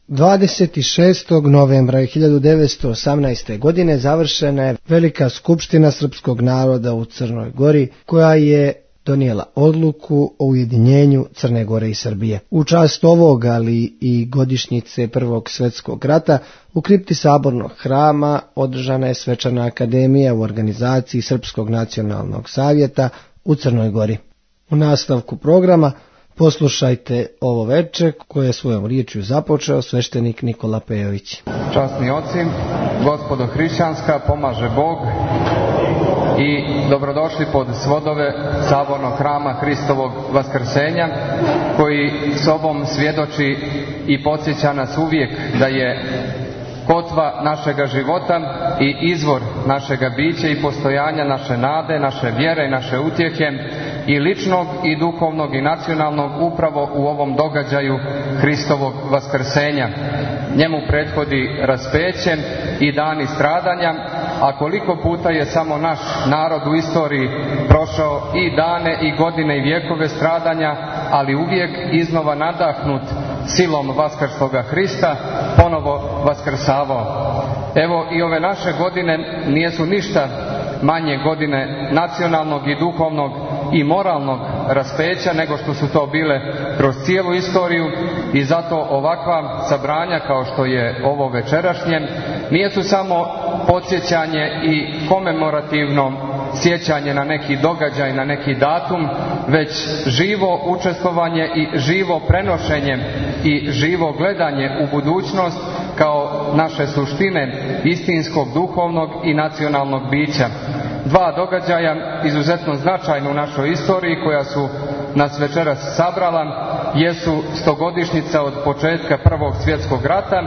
26. novembra 1918. godine završena je Velika skupština srpskog naroda u Crnoj Gori, koja je donijela odluku o ujedinjenju Crne Gore i Srbije. U čast ovog, ali i godišnjice Prvog svjetskog rata, u kripti Sabornog hrama održana je svečana akademija u organizaciji Srpskog nacionalnog savjeta u Crnoj Gori. U nastavku programa poslušajte ovo veče koje je svojom riječju započeo sveštenik Nikola Pejović. Časni oci, gospodo hrišćanska, pomaže Bog i dobrodošli pod svodove Sabornog hrama Hristovog vaskrsenja, koji sobom svjedoči i podsjeća nas uvijek da je kotva našega života i izvor našega bića i postojanja, naše nade, naše vjere i naše utjehe i ličnog i duhovnog i nacionalnog upravo u ovom događaju Hristovog vaskrsenja. Njemu prethodi raspeće i dani stradanja, a koliko puta je samo naš narod u istoriji prošao i dane i godine i vjekove stradanja, ali uvijek iznova nadahnut silom vaskrsloga Hrista ponovo vaskrsavao. Evo i ove naše godine nijesu ništa manje godine nacionalnog i duhovnog i moralnog raspeća nego što su to bile kroz cijelu istoriju, i zato ovakva sabranja kao što je ovo večerašnje nijesu samo podsjećanje i komemorativno sjećanje na neki događaj, na neki datum, već živo učestvovanje i živo prenošenje i živo gledanje u budućnost kao naše suštine istinskog duhovnog i nacionalnog bića. Dva događaja izuzetno značajna u našoj istoriji koja su nas večeras sabrala jesu 100-godišnjica od početka Prvog svjetskog rata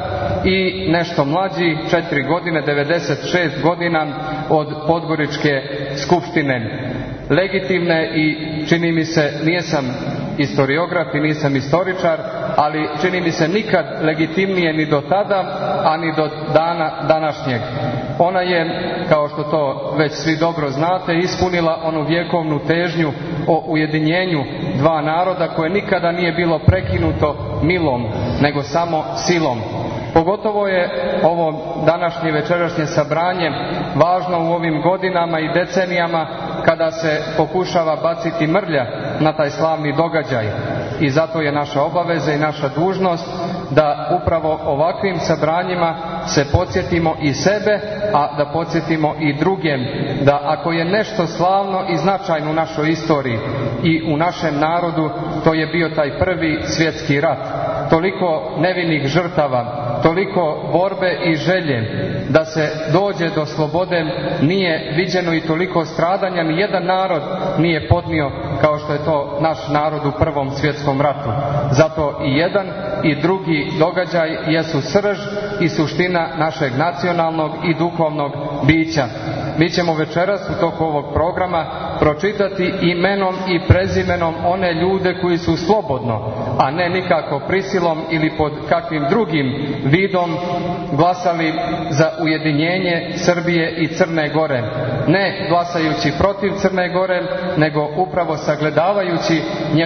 i nešto mlađi 4 godine, 96 godina od Podgoričke skupštine. Legitimne i čini mi se, nisam historiograf i nisam istoričar, ali čini mi se nikad legitimnije ni do tada, a ni do dana današnjeg. Ona je, kao što to već svi dobro znate, ispunila onu vjekovnu težnju o ujedinjenju dva naroda koje nikada nije bilo prekinuto milom, nego samo silom. Pogotovo je ovo današnje večerašnje sabranje važno u ovim godinama i decenijama kada se pokušava baciti mrlja na taj slavni događaj. I zato je naša obaveza i naša dužnost da upravo ovakvim sabranjima se podsjetimo i sebe, a da podsjetimo i druge, da ako je nešto slavno i značajno u našoj istoriji i u našem narodu, to je bio taj Prvi svjetski rat. Toliko nevinih žrtava, toliko borbe i želje da se dođe do slobode nije viđeno, i toliko stradanja ni jedan narod nije podnio kao što je to naš narod u Prvom svjetskom ratu. Zato i jedan i drugi događaj jesu srž i suština našeg nacionalnog i duhovnog bića. Mi ćemo večeras u toku ovog programa pročitati imenom i prezimenom one ljude koji su slobodno, a ne nikako prisilom ili pod kakvim drugim vidom glasali za ujedinjenje Srbije i Crne Gore. Ne glasajući protiv Crne Gore, nego upravo sagledavajući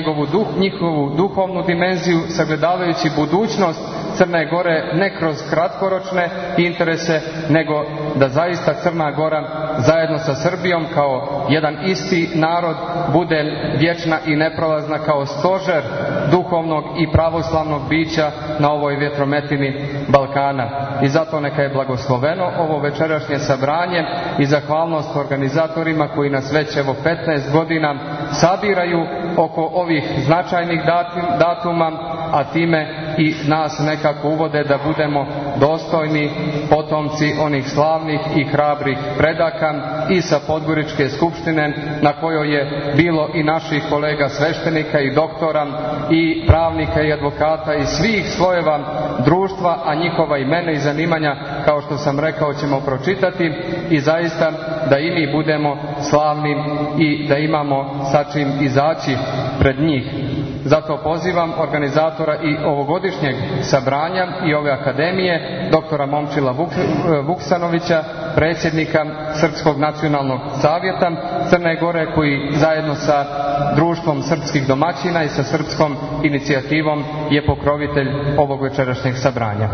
njihovu duhovnu dimenziju, sagledavajući budućnost Crne Gore ne kroz kratkoročne interese, nego da zaista Crna Gora zajedno sa Srbijom kao jedan isti narod bude vječna i neprolazna kao stožer duhovnog i pravoslavnog bića na ovoj vjetrometini Balkana. I zato neka je blagosloveno ovo večerašnje sabranje i zahvalnost organizatorima koji nas već evo 15 godina sabiraju oko ovih značajnih datuma, a time i nas nekako uvode da budemo dostojni potomci onih slavnih i hrabrih predaka i sa Podgoričke skupštine, na kojoj je bilo i naših kolega sveštenika i doktora i pravnika i advokata i svih slojeva društva, a njihova imena i zanimanja, kao što sam rekao, ćemo pročitati, i zaista da i mi budemo slavni i da imamo sa čim izaći pred njih. Zato pozivam organizatora i ovogodišnjeg sabranja i ove akademije, doktora Momčila Vuksanovića, predsjednika Srpskog nacionalnog savjeta Crne Gore, koji zajedno sa Društvom srpskih domaćina i sa srpskom inicijativom je pokrovitelj ovog večerašnjeg sabranja.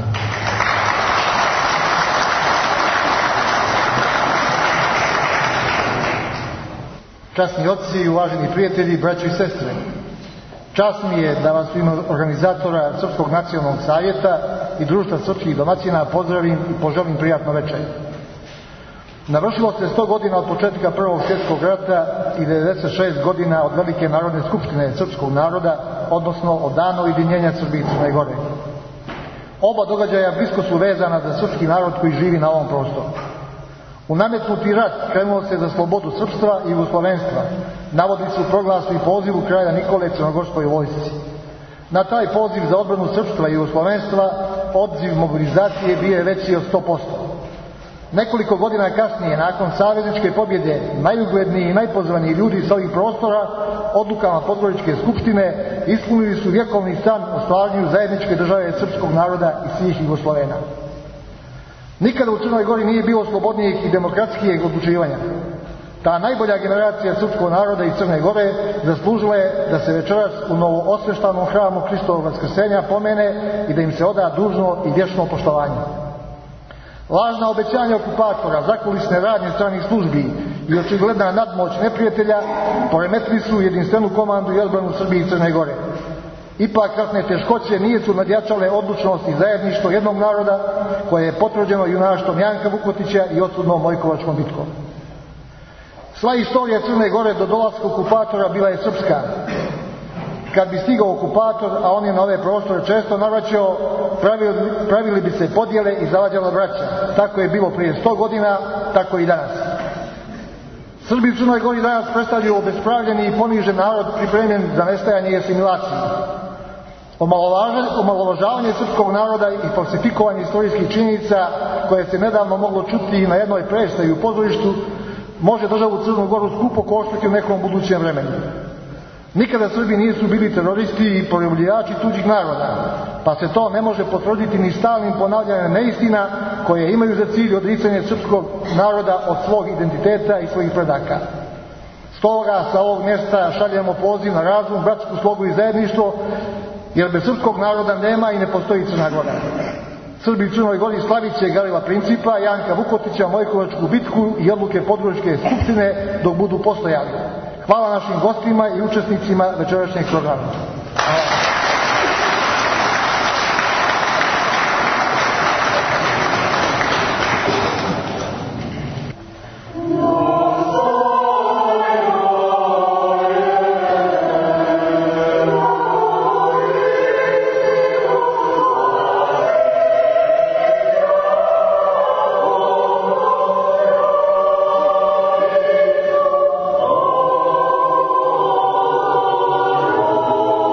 Časni oci i uvaženi prijatelji, braćo i sestre, čast mi je da vas u ime organizatora Srpskog nacionalnog savjeta i Društva srpskih domaćina pozdravim i poželim prijatno večer. Navršilo se 100 godina od početka Prvog svjetskog rata i 96 godina od Velike narodne skupštine srpskog naroda, odnosno od dana ujedinjenja Srbije i Crne Gore. Oba događaja blisko su vezana za srpski narod koji živi na ovom prostoru. U nametnuti rat krenulo se za slobodu srpstva i jugoslovenstva. Navodili su proglasu i pozivu kralja Nikole crnogorskoj vojsci. Na taj poziv za odbranu srpstva i jugoslovenstva odziv mobilizacije bio je veći od 100%. Nekoliko godina kasnije, nakon savezničke pobjede, najugledniji i najpozvaniji ljudi sa ovih prostora odlukama Podgoričke skupštine ispunili su vjekovni san o stvaranju zajedničke države srpskog naroda i svih Jugoslovena. Nikada u Crnoj Gori nije bilo slobodnijeg i demokratskijeg odlučivanja. Ta najbolja generacija srpskog naroda i Crne Gore zaslužila je da se večeras u novo osveštanom hramu Hristovog vaskrsenja pomene i da im se oda dužno i vječno poštovanje. Lažna obećanja okupatora, zakulisne radnje stranih službi i očigledna nadmoć neprijatelja poremetili su jedinstvenu komandu i odbranu Srbije i Crne Gore. Ipak ratne teškoće nije su nadjačale odlučnost i zajedništvo jednog naroda koje je potvrđeno junaštvom Janka Vukotića i odsudnom Mojkovačkom bitkom. Sva istorija Crne Gore do dolaska okupatora bila je srpska. Kad bi stigao okupator, a on je na ove prostore često navraćao, pravili bi se podjele i zavađala braća. Tako je bilo prije 100 godina, tako i danas. Srbi u Crnoj Gori danas predstavljaju obespravljeni i ponižen narod pripremljen za nestajanje i asimilaciju. Omalovažavanje srpskog naroda i falsifikovanje istorijskih činjenica koje se nedavno moglo čuti na jednoj predstavi u pozorištu može državu Crnu Goru skupo koštati u nekom budućem vremenu. Nikada Srbi nisu bili teroristi i porobljavači tuđih naroda, pa se to ne može potvrditi ni stalnim ponavljanjem neistina koje imaju za cilj odricanje srpskog naroda od svog identiteta i svojih predaka. Stoga sa ovog mjesta šaljemo poziv na razum, bratsku slogu i zajedništvo, jer bez srpskog naroda nema i ne postoji Crna Gora. Srbi u Crnoj Gori slavit će Galila Principa, Janka Vukotića, Mojkovačku bitku i odluke Podgoričke skupštine dok budu postojali. Hvala našim gostima i učesnicima večerašnjeg programa. Oh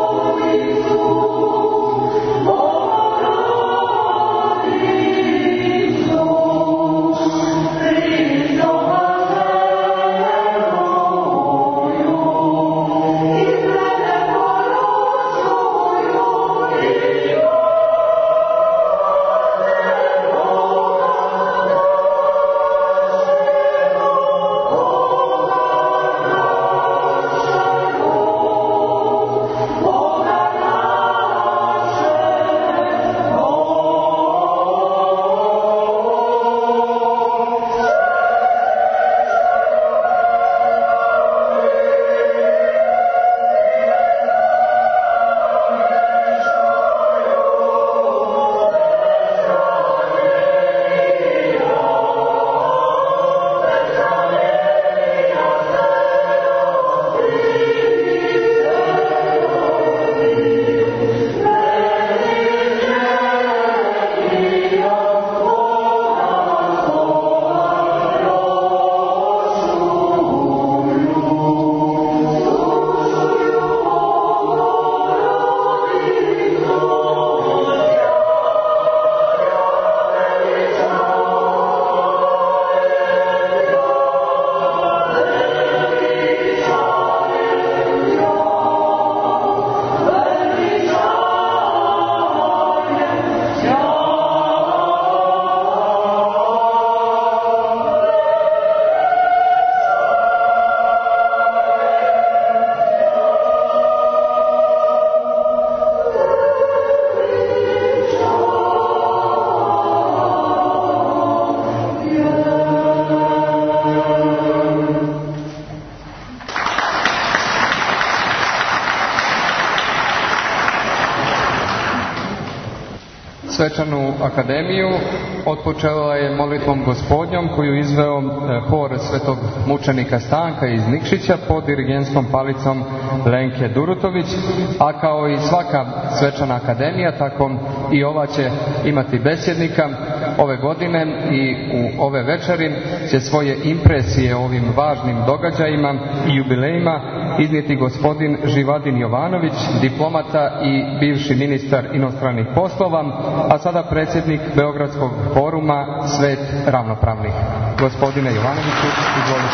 Svečanu akademiju otpočela je molitvom Gospodnjom koju izveo hor svetog mučenika Stanka iz Nikšića pod dirigentskom palicom Lenke Durutović, a kao i svaka svečana akademija, tako i ova će imati besjednika. Ove godine i u ove večeri će svoje impresije o ovim važnim događajima i jubilejima iznijeti gospodin Živadin Jovanović, diplomata i bivši ministar inostranih poslova, a sada predsjednik Beogradskog foruma Svet ravnopravnih. Gospodine Jovanoviću, izvolite.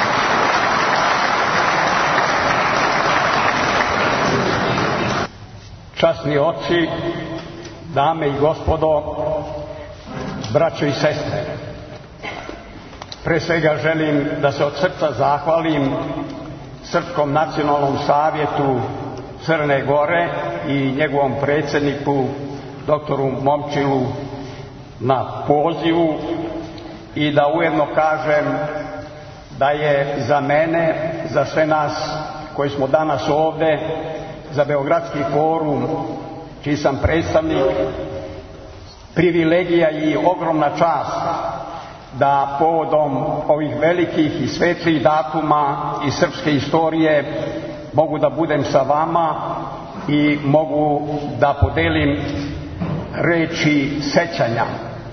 Časni oci, dame i gospodo, braćo i sestre, pre svega želim da se od srca zahvalim Srpskom nacionalnom savjetu Crne Gore i njegovom predsjedniku doktoru Momčilu na pozivu i da ujedno kažem da je za mene, za sve nas koji smo danas ovde, za Beogradski forum, čiji sam predstavnik, privilegija i ogromna čast da povodom ovih velikih i svetlih datuma iz srpske istorije mogu da budem sa vama i mogu da podelim reči sećanja.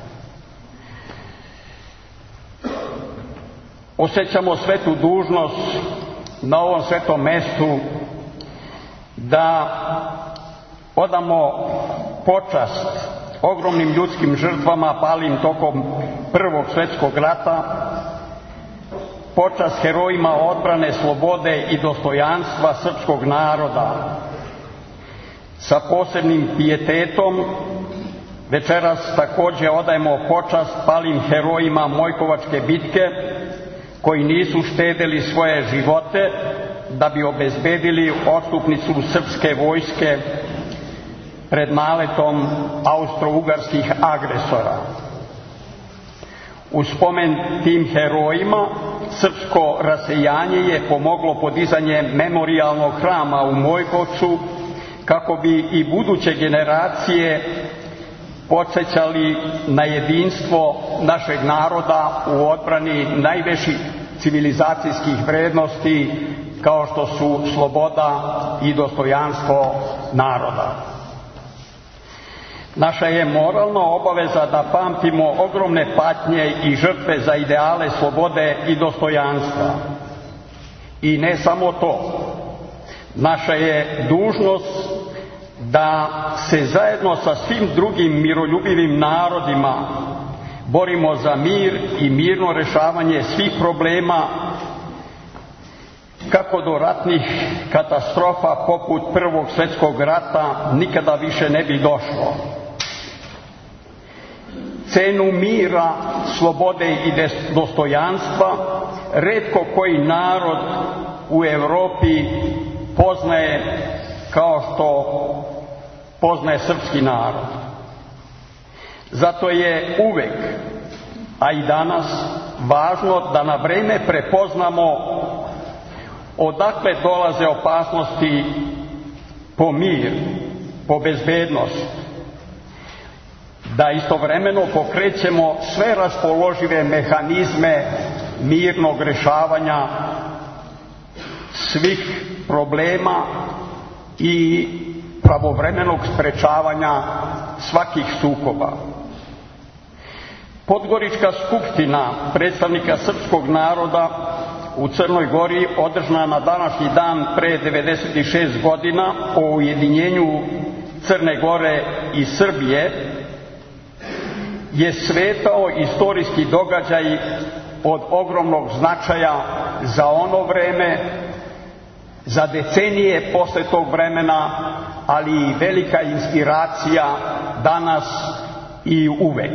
Osjećamo svetu dužnost na ovom svetom mestu da odamo počast ogromnim ljudskim žrtvama palim tokom Prvog svjetskog rata, počast herojima odbrane slobode i dostojanstva srpskog naroda. Sa posebnim pijetetom večeras također odajemo počast palim herojima Mojkovačke bitke, koji nisu štedeli svoje živote da bi obezbedili odstupnicu srpske vojske pred naletom austro-ugarskih agresora. U spomen tim herojima srpsko rasejanje je pomoglo podizanje memorijalnog hrama u Mojkovcu, kako bi i buduće generacije podsjećali na jedinstvo našeg naroda u odbrani najvećih civilizacijskih vrednosti kao što su sloboda i dostojanstvo naroda. Naša je moralna obaveza da pamtimo ogromne patnje i žrtve za ideale slobode i dostojanstva. I ne samo to. Naša je dužnost da se zajedno sa svim drugim miroljubivim narodima borimo za mir i mirno rješavanje svih problema, kako do ratnih katastrofa poput Prvog svjetskog rata nikada više ne bi došlo. Cenu mira, slobode i dostojanstva retko koji narod u Europi poznaje kao što poznaje srpski narod. Zato je uvek, a i danas, važno da na vreme prepoznamo odakle dolaze opasnosti po mir, po bezbednost, da istovremeno pokrećemo sve raspoložive mehanizme mirnog rješavanja svih problema i pravovremenog sprečavanja svakih sukoba. Podgorička skupština predstavnika srpskog naroda u Crnoj Gori, održana na današnji dan pre 96 godina o ujedinjenju Crne Gore i Srbije, je svetao istorijski događaj od ogromnog značaja za ono vreme, za decenije posle tog vremena, ali i velika inspiracija danas i uvek.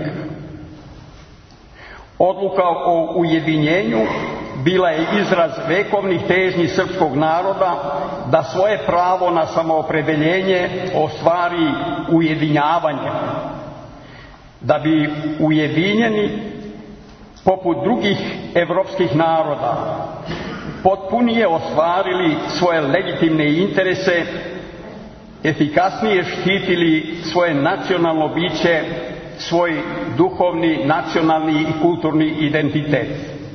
Odluka o ujedinjenju bila je izraz vekovnih težnji srpskog naroda da svoje pravo na samoopredeljenje ostvari ujedinjavanjem, da bi ujedinjeni poput drugih evropskih naroda potpunije ostvarili svoje legitimne interese efikasnije štitili svoje nacionalno biće, svoj duhovni, nacionalni i kulturni identitet.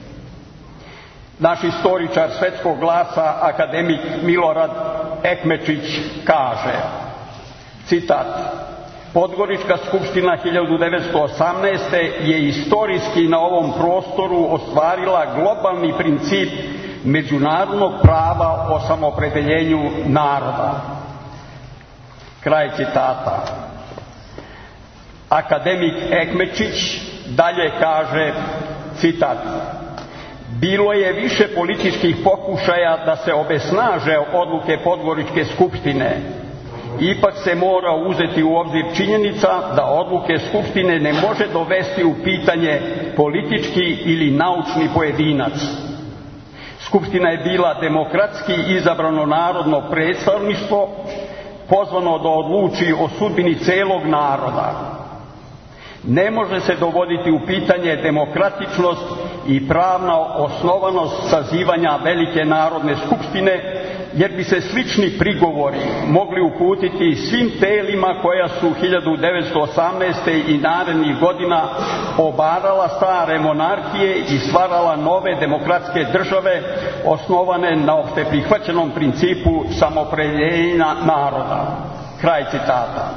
Naš istoričar svetskog glasa, akademik Milorad Ekmečić kaže, citat: Podgorička skupština 1918. je istorijski na ovom prostoru ostvarila globalni princip međunarodnog prava o samoopredeljenju naroda. Kraj citata. Akademik Ekmečić dalje kaže, citat: Bilo je više političkih pokušaja da se obesnaže odluke Podgoričke skupštine. Ipak se mora uzeti u obzir činjenica da odluke skupštine ne može dovesti u pitanje politički ili naučni pojedinac. Skupština je bila demokratski izabrano narodno predstavništvo, pozvano da odluči o sudbini celog naroda. Ne može se dovoditi u pitanje demokratičnost i pravna osnovanost sazivanja velike narodne skupštine, jer bi se slični prigovori mogli uputiti svim telima koja su 1918. i narednih godina obarala stare monarhije i stvarala nove demokratske države osnovane na opšte prihvaćenom principu samoopredeljenja naroda. Kraj citata.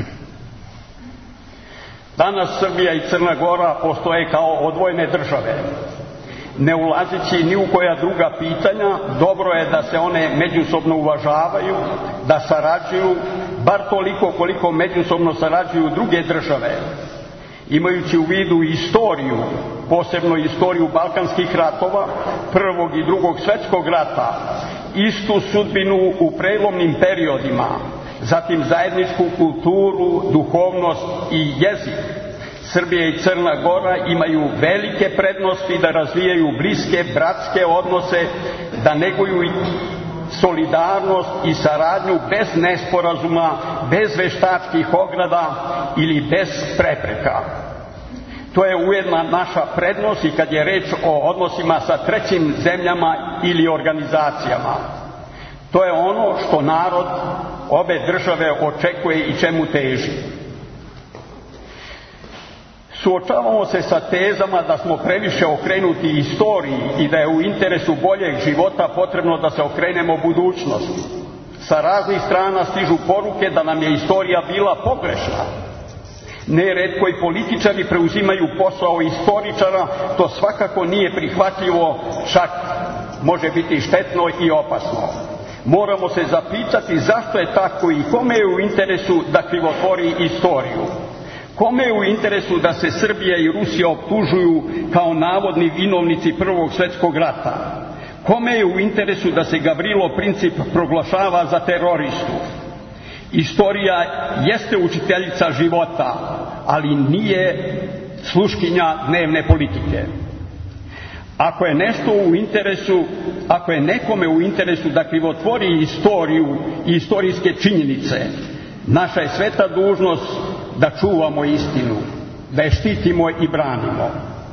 Danas Srbija i Crna Gora postoje kao odvojene države. Ne ulazeći ni u koja druga pitanja, dobro je da se one međusobno uvažavaju, da sarađuju, bar toliko koliko međusobno sarađuju druge države. Imajući u vidu istoriju, posebno istoriju Balkanskih ratova, Prvog i Drugog svjetskog rata, istu sudbinu u prelomnim periodima, zatim zajedničku kulturu, duhovnost i jezik, Srbija i Crna Gora imaju velike prednosti da razvijaju bliske, bratske odnose, da neguju solidarnost i saradnju bez nesporazuma, bez veštačkih ograda ili bez prepreka. To je ujedno naša prednost i kad je reč o odnosima sa trećim zemljama ili organizacijama. To je ono što narod obe države očekuje i čemu teži. Suočavamo se sa tezama da smo previše okrenuti istoriji i da je u interesu boljeg života potrebno da se okrenemo budućnosti. Sa raznih strana stižu poruke da nam je istorija bila pogrešna. Neretko i političari preuzimaju posao istoričara, to svakako nije prihvatljivo, čak može biti štetno i opasno. Moramo se zapitati zašto je tako i kome je u interesu da krivotvori istoriju. Kome je u interesu da se Srbija i Rusija optužuju kao navodni vinovnici Prvog svjetskog rata? Kome je u interesu da se Gavrilo Princip proglašava za teroristu? Istorija jeste učiteljica života, ali nije sluškinja dnevne politike. Ako je nekome u interesu da krivotvori istoriju i istorijske činjenice, naša je sveta dužnost da čuvamo istinu, da je štitimo i branimo.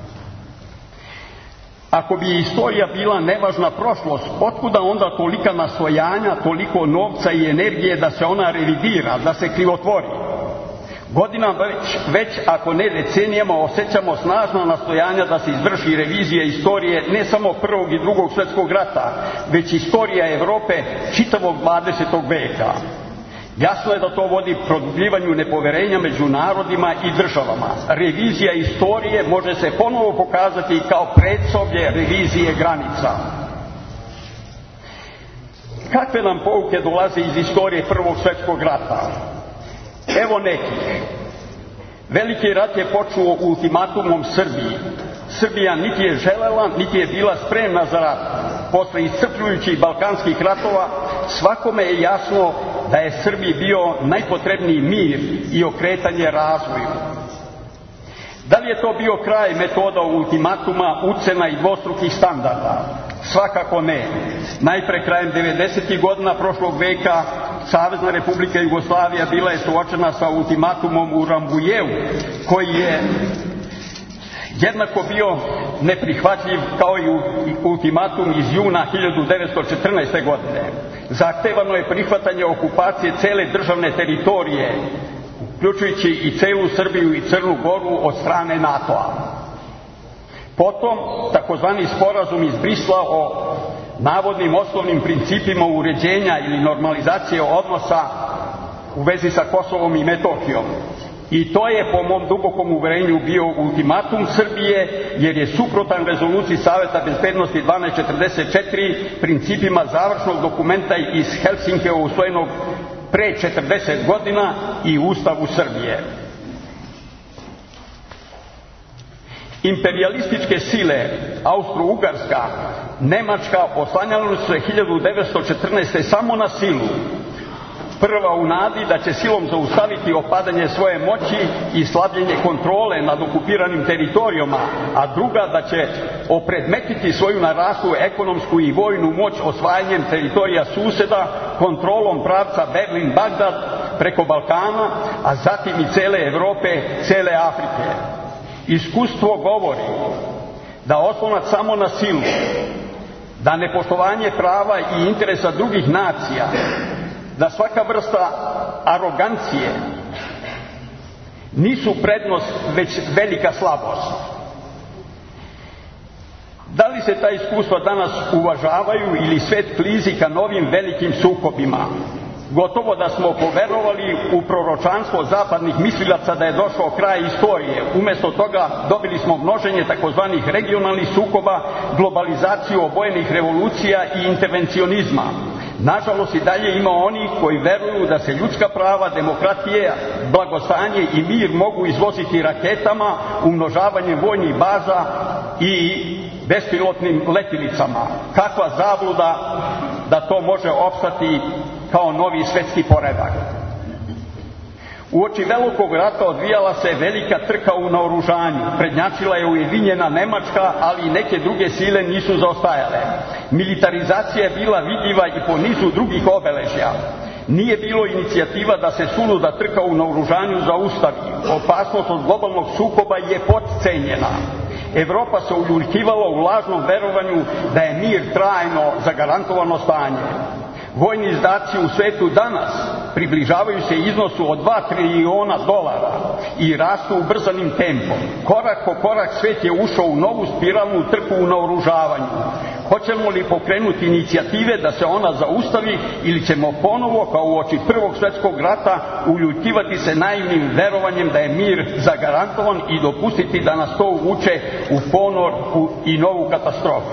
Ako bi istorija bila nevažna prošlost, otkuda onda tolika nastojanja, toliko novca i energije da se ona revidira, da se krivotvori? Godinama već ako ne decenijama osjećamo snažna nastojanja da se izvrši revizija istorije ne samo Prvog i Drugog svjetskog rata, već istorija Evrope čitavog 20. veka. Jasno je da to vodi produbljivanju nepoverenja među narodima i državama. Revizija istorije može se ponovo pokazati kao predsoblje revizije granica. Kakve nam pouke dolaze iz istorije Prvog svjetskog rata? Evo nekih. Veliki rat je počeo ultimatumom Srbiji. Srbija niti je želela, niti je bila spremna za rat. Posle iscrpljujućih balkanskih ratova, svakome je jasno da je Srbiji bio najpotrebniji mir i okretanje razvoju. Da li je to bio kraj metoda ultimatuma, ucena i dvostrukih standarda? Svakako ne. Najpre krajem 90. godina prošlog veka Savezna Republika Jugoslavija bila je suočena sa ultimatumom u Rambujevu, koji je jednako bio neprihvatljiv kao i ultimatum iz juna 1914. godine. Zahtevano je prihvatanje okupacije cele državne teritorije, uključujući i celu Srbiju i Crnu Goru od strane NATO-a. Potom, takozvani sporazum iz Brisla o navodnim osnovnim principima uređenja ili normalizacije odnosa u vezi sa Kosovom i Metohijom. I to je, po mom dubokom uverenju, bio ultimatum Srbije, jer je suprotan rezoluciji Saveta bezbednosti 1244, principima završnog dokumenta iz Helsinkija usvojenog pre 40 godina i Ustavu Srbije. Imperijalističke sile, Austro-Ugarska, Nemačka, oslanjale su se 1914. samo na silu. Prva u nadi da će silom zaustaviti opadanje svoje moći i slabljenje kontrole nad okupiranim teritorijama, a druga da će opredmetiti svoju naraslu ekonomsku i vojnu moć osvajanjem teritorija suseda, kontrolom pravca Berlin-Bagdad preko Balkana, a zatim i cele Evrope, cele Afrike. Iskustvo govori da oslonac samo na silu, da nepoštovanje prava i interesa drugih nacija, da svaka vrsta arogancije nisu prednost, već velika slabost. Da li se ta iskustva danas uvažavaju ili svet klizi ka novim velikim sukobima? Gotovo da smo poverovali u proročanstvo zapadnih mislilaca da je došao kraj istorije. Umjesto toga dobili smo množenje takozvanih regionalnih sukoba, globalizaciju obojenih revolucija i intervencionizma. Nažalost, i dalje ima onih koji veruju da se ljudska prava, demokratija, blagostanje i mir mogu izvoziti raketama, umnožavanjem vojnih baza i bespilotnim letjelicama. Kakva zabluda da to može opstati kao novi svetski poredak. Uoči Velikog rata odvijala se velika trka u naoružanju. Prednjačila je ujedinjena Nemačka, ali i neke druge sile nisu zaostajale. Militarizacija je bila vidljiva i po nizu drugih obeležja. Nije bilo inicijativa da se suluda trka u naoružanju zaustavi. Opasnost od globalnog sukoba je potcenjena. Evropa se uljuljkivala u lažnom verovanju da je mir trajno zagarantovano stanje. Vojni izdaci u svetu danas približavaju se iznosu od $2 triliona i rastu ubrzanim tempom. Korak po korak svet je ušao u novu spiralnu trku u naoružavanju. Hoćemo li pokrenuti inicijative da se ona zaustavi ili ćemo ponovo, kao uoči Prvog svjetskog rata, uljuljkivati se naivnim verovanjem da je mir zagarantovan i dopustiti da nas to uvuče u ponor i novu katastrofu?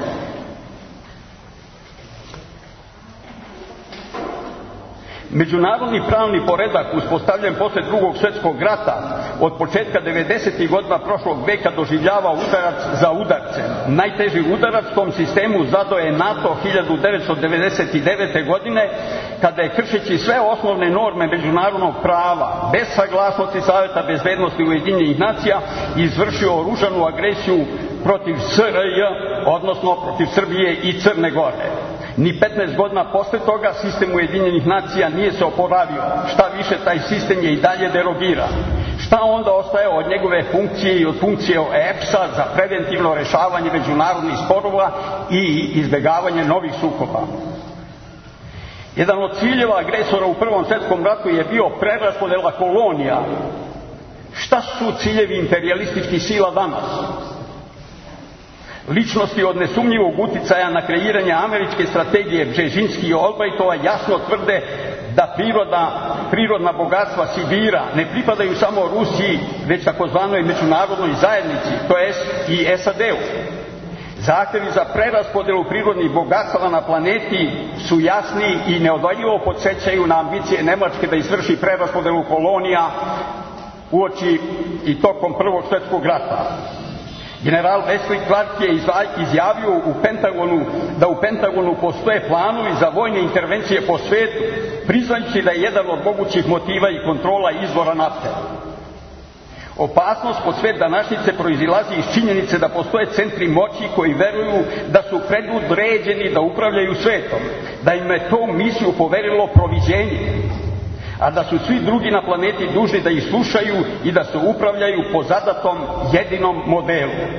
Međunarodni pravni poredak uspostavljen posle Drugog svjetskog rata od početka 90. godina prošlog veka doživljava udarac za udarcem. Najteži udarac tom sistemu zadao je NATO 1999. godine, kada je, kršeći sve osnovne norme međunarodnog prava, bez saglasnosti Saveta bezbednosti Ujedinjenih nacija, izvršio oružanu agresiju protiv SRJ, odnosno protiv Srbije i Crne Gore. Ni 15 godina posle toga sistem Ujedinjenih nacija nije se oporavio. Šta više, taj sistem je i dalje derogiran. Šta onda ostaje od njegove funkcije i od funkcije EPS-a za preventivno rešavanje međunarodnih sporova i izbjegavanje novih sukoba? Jedan od ciljeva agresora u Prvom svjetskom ratu je bio preraspodela kolonija. Šta su ciljevi imperijalističkih sila danas? Ličnosti od nesumnjivog uticaja na kreiranje američke strategije Bžežinski i Olbrajtova jasno tvrde da prirodna bogatstva Sibira ne pripadaju samo Rusiji, već takozvanoj međunarodnoj zajednici, to jest i SAD-u. Zahtjevi za preraspodelu prirodnih bogatstava na planeti su jasni i neodoljivo podsjećaju na ambicije Nemačke da izvrši preraspodelu kolonija uoči i tokom Prvog svjetskog rata. General Wesley Clark je izjavio da u Pentagonu postoje planovi za vojne intervencije po svetu, priznajući da je jedan od mogućih motiva i kontrola izvora nafte. Opasnost po svet današnjice proizilazi iz činjenice da postoje centri moći koji veruju da su predodređeni da upravljaju svetom, da im je to misiju poverilo proviđenje, a da su svi drugi na planeti dužni da ih slušaju i da se upravljaju po zadatom jedinom modelu.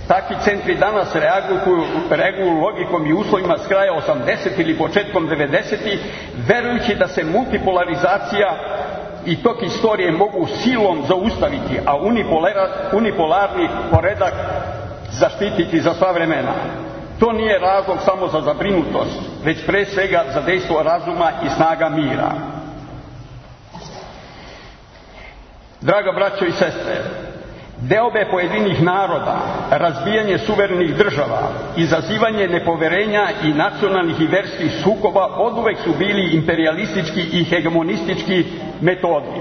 Takvi centri danas reaguju logikom i uslovima s kraja 80 ili početkom 90, verujući da se multipolarizacija i tok istorije mogu silom zaustaviti, a unipolarni poredak zaštititi za sva vremena. To nije razlog samo za zabrinutost, već pre svega za dejstvo razuma i snaga mira. Draga braćo i sestre, deobe pojedinih naroda, razbijanje suverenih država, izazivanje nepoverenja i nacionalnih i verskih sukoba oduvek su bili imperialistički i hegemonistički metodi.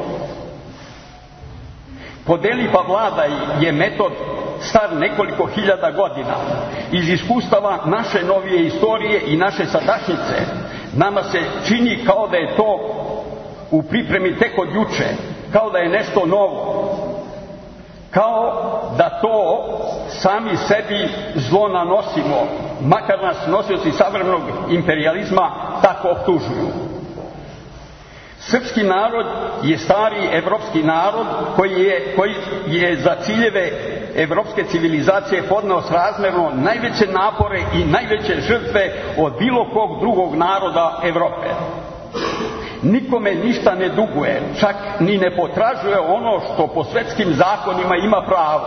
Podeli pa vladaj je metod star nekoliko hiljada godina. Iz iskustava naše novije istorije i naše sadašnjice nama se čini kao da je to u pripremi tek od juče, kao da je nešto novo, kao da to sami sebi zlo nanosimo, makar nas nosioci savremenog imperializma tako optužuju. Srpski narod je stari evropski narod koji je za ciljeve evropske civilizacije podneo srazmerno najveće napore i najveće žrtve od bilo kog drugog naroda Evrope. Nikome ništa ne duguje, čak ni ne potražuje ono što po svetskim zakonima ima pravo.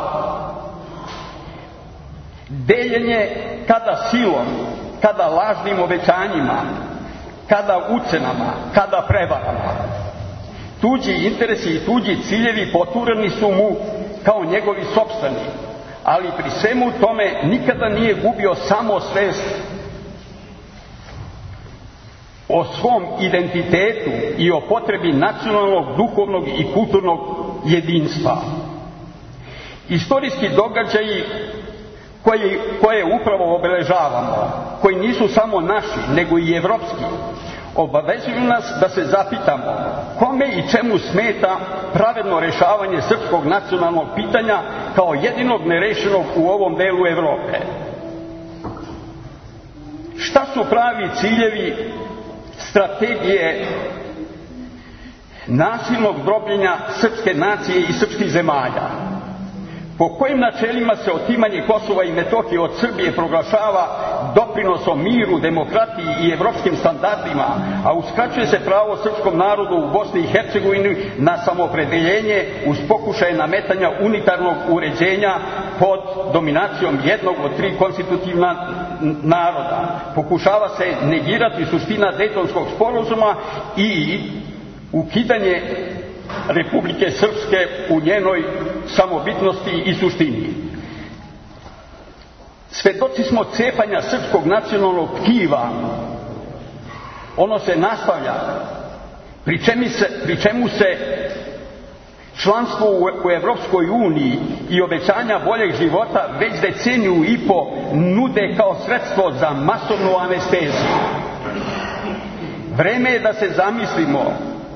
Deljenje kada silom, kada lažnim obećanjima, kada ucenama, kada prevarama. Tuđi interesi i tuđi ciljevi poturani su mu kao njegovi sopstveni, ali pri svemu tome nikada nije gubio samosvest o svom identitetu i o potrebi nacionalnog, duhovnog i kulturnog jedinstva. Istorijski događaji koje upravo obeležavamo, koji nisu samo naši, nego i evropski, obavezuju nas da se zapitamo kome i čemu smeta pravedno rešavanje srpskog nacionalnog pitanja kao jedinog nerešenog u ovom delu Evrope. Šta su pravi ciljevi strategije nasilnog drobljenja srpske nacije i srpskih zemalja? Po kojim načelima se otimanje Kosova i Metohije od Srbije proglašava doprinosom miru, demokratiji i evropskim standardima, a uskraćuje se pravo srpskom narodu u Bosni i Hercegovini na samoopredeljenje uz pokušaje nametanja unitarnog uređenja pod dominacijom jednog od tri konstitutivna naroda. Pokušava se negirati suština Dejtonskog sporazuma i ukidanje Republike Srpske u njenoj samobitnosti i suštini. Svedoci smo cepanja srpskog nacionalnog tkiva. Ono se nastavlja, pri čemu se članstvo u Evropskoj uniji i obećanja boljeg života već deceniju i po nude kao sredstvo za masovnu anesteziju. Vreme je da se zamislimo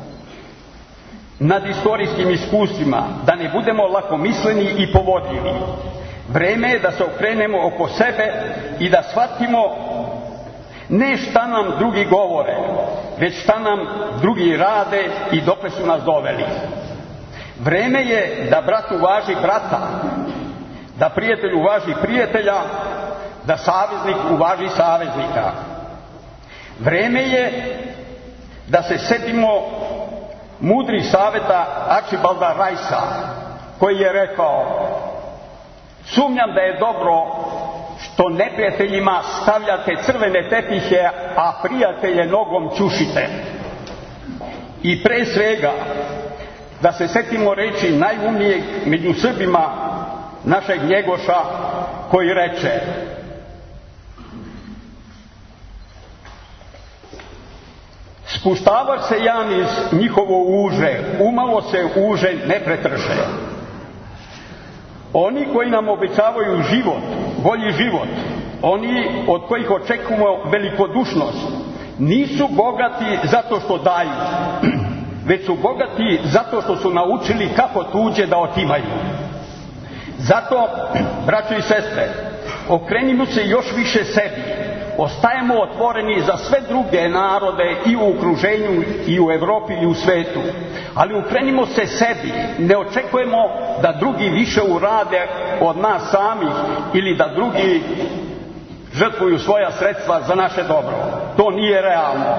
nad istorijskim iskustvima, da ne budemo lakomisleni i povodljivi. Vreme je da se okrenemo oko sebe i da shvatimo ne šta nam drugi govore, već šta nam drugi rade i dokle su nas doveli. Vreme je da brat uvaži brata, da prijatelj uvaži prijatelja, da saveznik uvaži saveznika. Vreme je da se setimo mudrih saveta Arčibalda Rajsa, koji je rekao: sumnjam da je dobro što neprijateljima stavljate crvene tepihe, a prijatelje nogom ćušite. I pre svega da se setimo reči najumnijeg među Srbima, našeg Njegoša, koji reče: spuštavaš se ja niz njihovo uže, umalo se uže ne pretrže. Oni koji nam obećavaju život, bolji život, oni od kojih očekujemo velikodušnost, nisu bogati zato što daju, već su bogati zato što su naučili kako tuđe da otimaju. Zato, braćo i sestre, okrenimo se još više sebi, ostajemo otvoreni za sve druge narode i u okruženju, i u Evropi, i u svetu. Ali okrenimo se sebi, ne očekujemo da drugi više urade od nas samih ili da drugi žrtvuju svoja sredstva za naše dobro. To nije realno.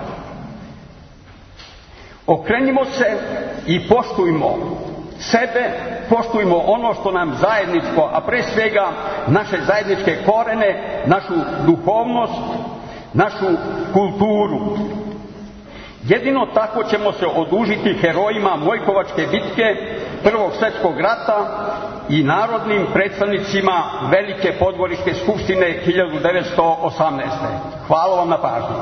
Okrenimo se i poštujmo sebe, poštujmo ono što nam zajedničko, a pre svega naše zajedničke korene, našu duhovnost, našu kulturu. Jedino tako ćemo se odužiti herojima Mojkovačke bitke, Prvog svjetskog rata i narodnim predstavnicima Velike Podgoričke skupštine 1918. Hvala vam na pažnji.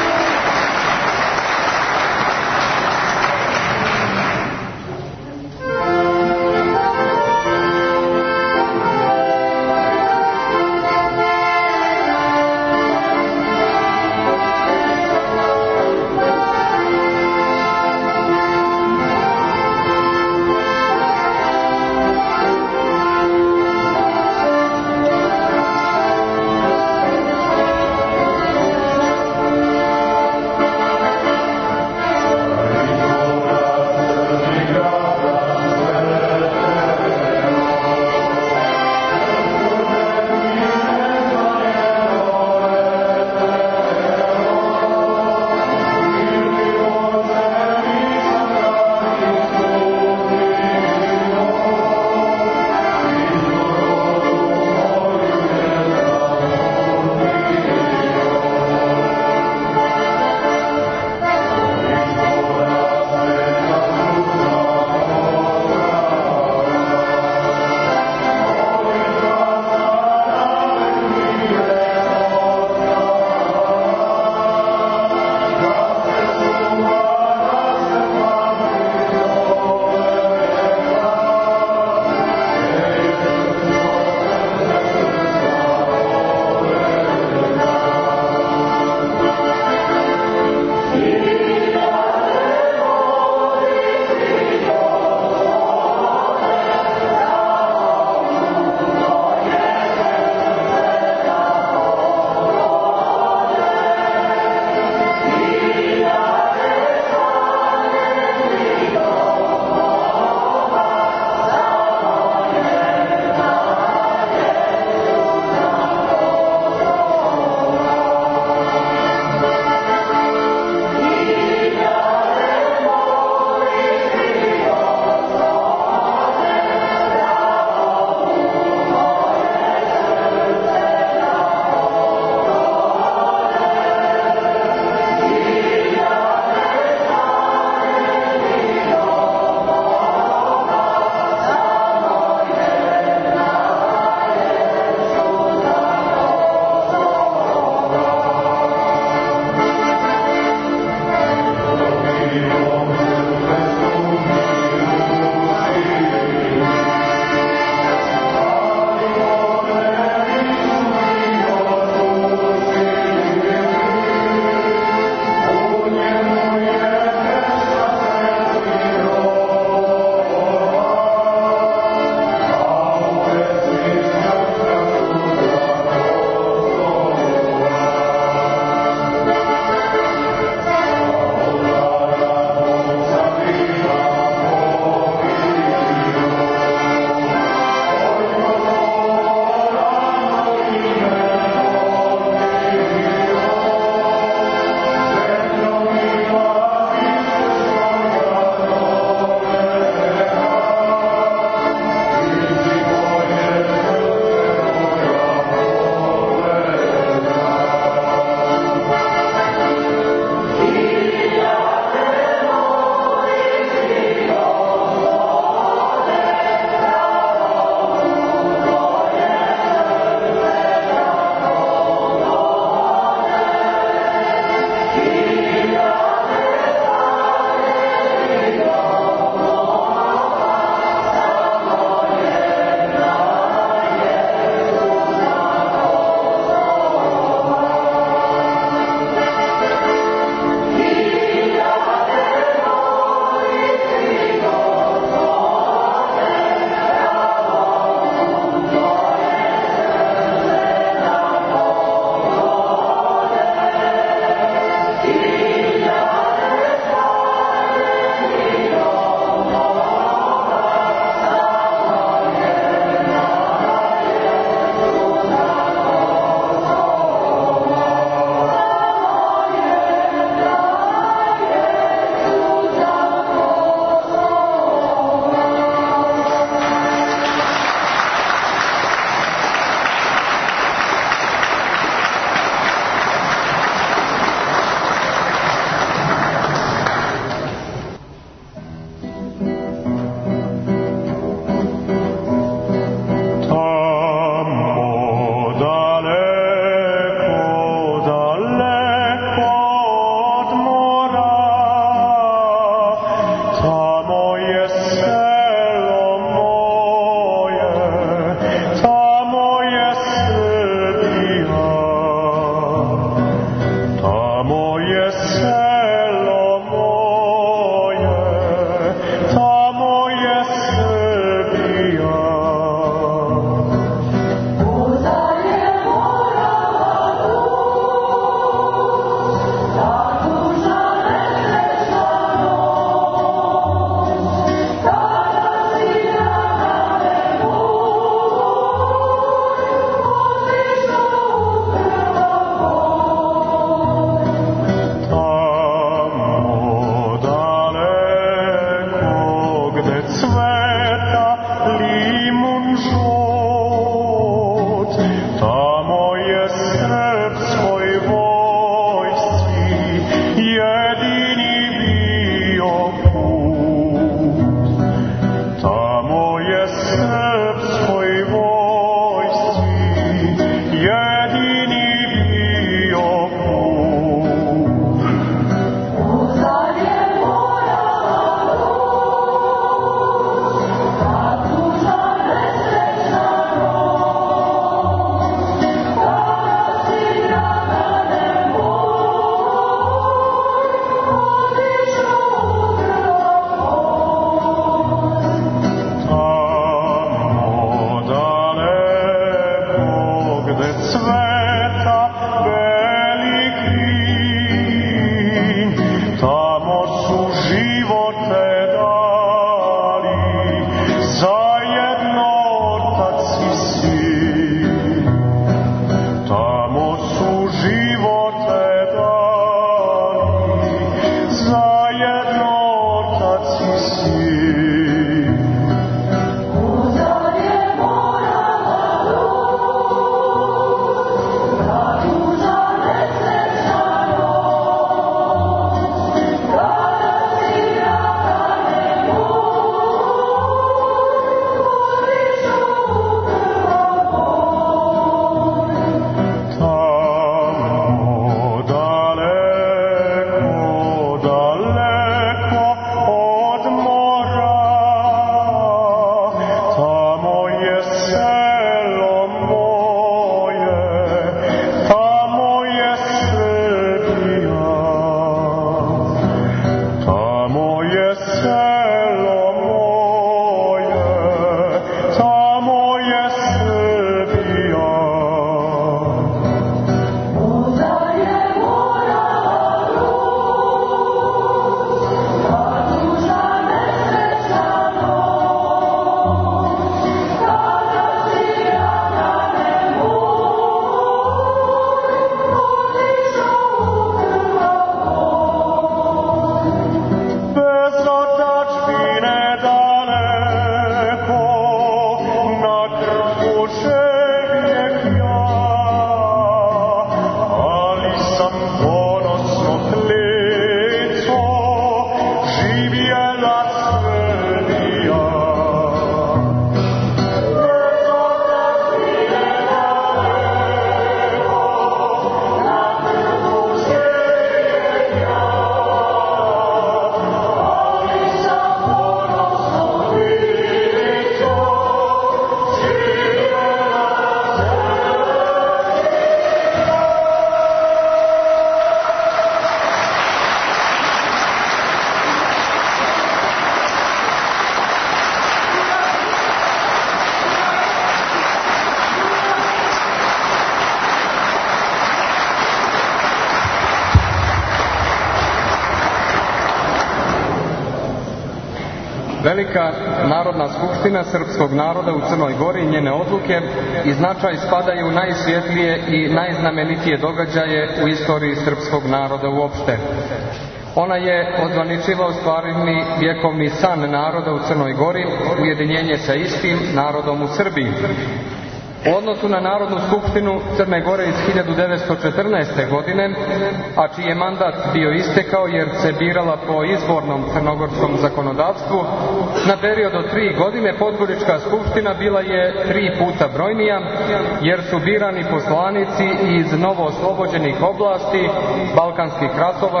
Velika Narodna skupština srpskog naroda u Crnoj Gori i njene odluke i značaj spadaju u najsvjetlije i najznamenitije događaje u istoriji srpskog naroda uopšte. Ona je ozvaničila ostvareni vjekovni san naroda u Crnoj Gori, ujedinjenje sa istim narodom u Srbiji. U odnosu na Narodnu skupštinu Crne Gore iz 1914. godine, a čiji je mandat bio istekao jer se birala po izbornom crnogorskom zakonodavstvu, na period od 3 godine Podgorička skupština bila je 3 puta brojnija, jer su birani poslanici iz novooslobođenih oblasti Balkanskih ratova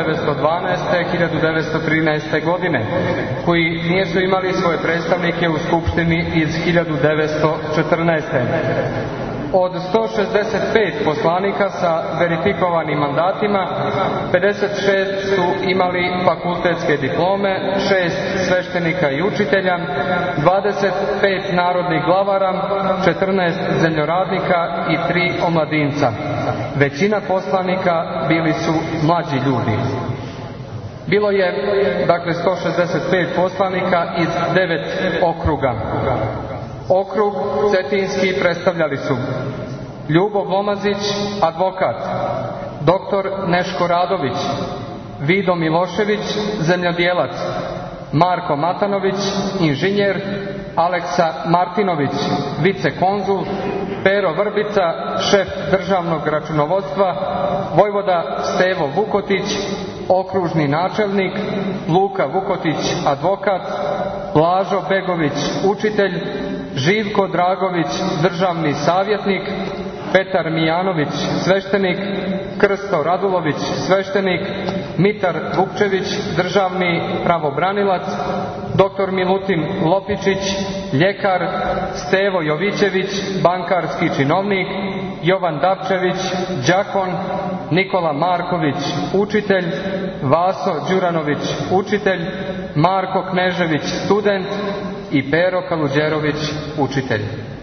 1912-1913. godine, koji nisu imali svoje predstavnike u skupštini iz 1914. Od 165 poslanika sa verifikovanim mandatima, 56 su imali fakultetske diplome, 6 sveštenika i učitelja, 25 narodnih glavara, 14 zemljoradnika i 3 omladinca. Većina poslanika bili su mlađi ljudi. Bilo je, dakle, 165 poslanika iz 9 okruga. Okrug Cetinski predstavljali su Ljubo Glomazić, advokat, doktor Neško Radović, Vido Milošević, zemljodjelac, Marko Matanović, inženjer, Aleksa Martinović, vicekonzul, Pero Vrbica, šef državnog računovodstva, vojvoda Stevo Vukotić, okružni načelnik, Luka Vukotić, advokat, Blažo Begović, učitelj, Živko Dragović, državni savjetnik, Petar Mijanović, sveštenik, Krsto Radulović, sveštenik, Mitar Vukčević, državni pravobranilac, dr. Milutin Lopičić, ljekar, Stevo Jovićević, bankarski činovnik, Jovan Dapčević, đakon, Nikola Marković, učitelj, Vaso Đuranović, učitelj, Marko Knežević, student i Pero Kaluđerović, učitelj.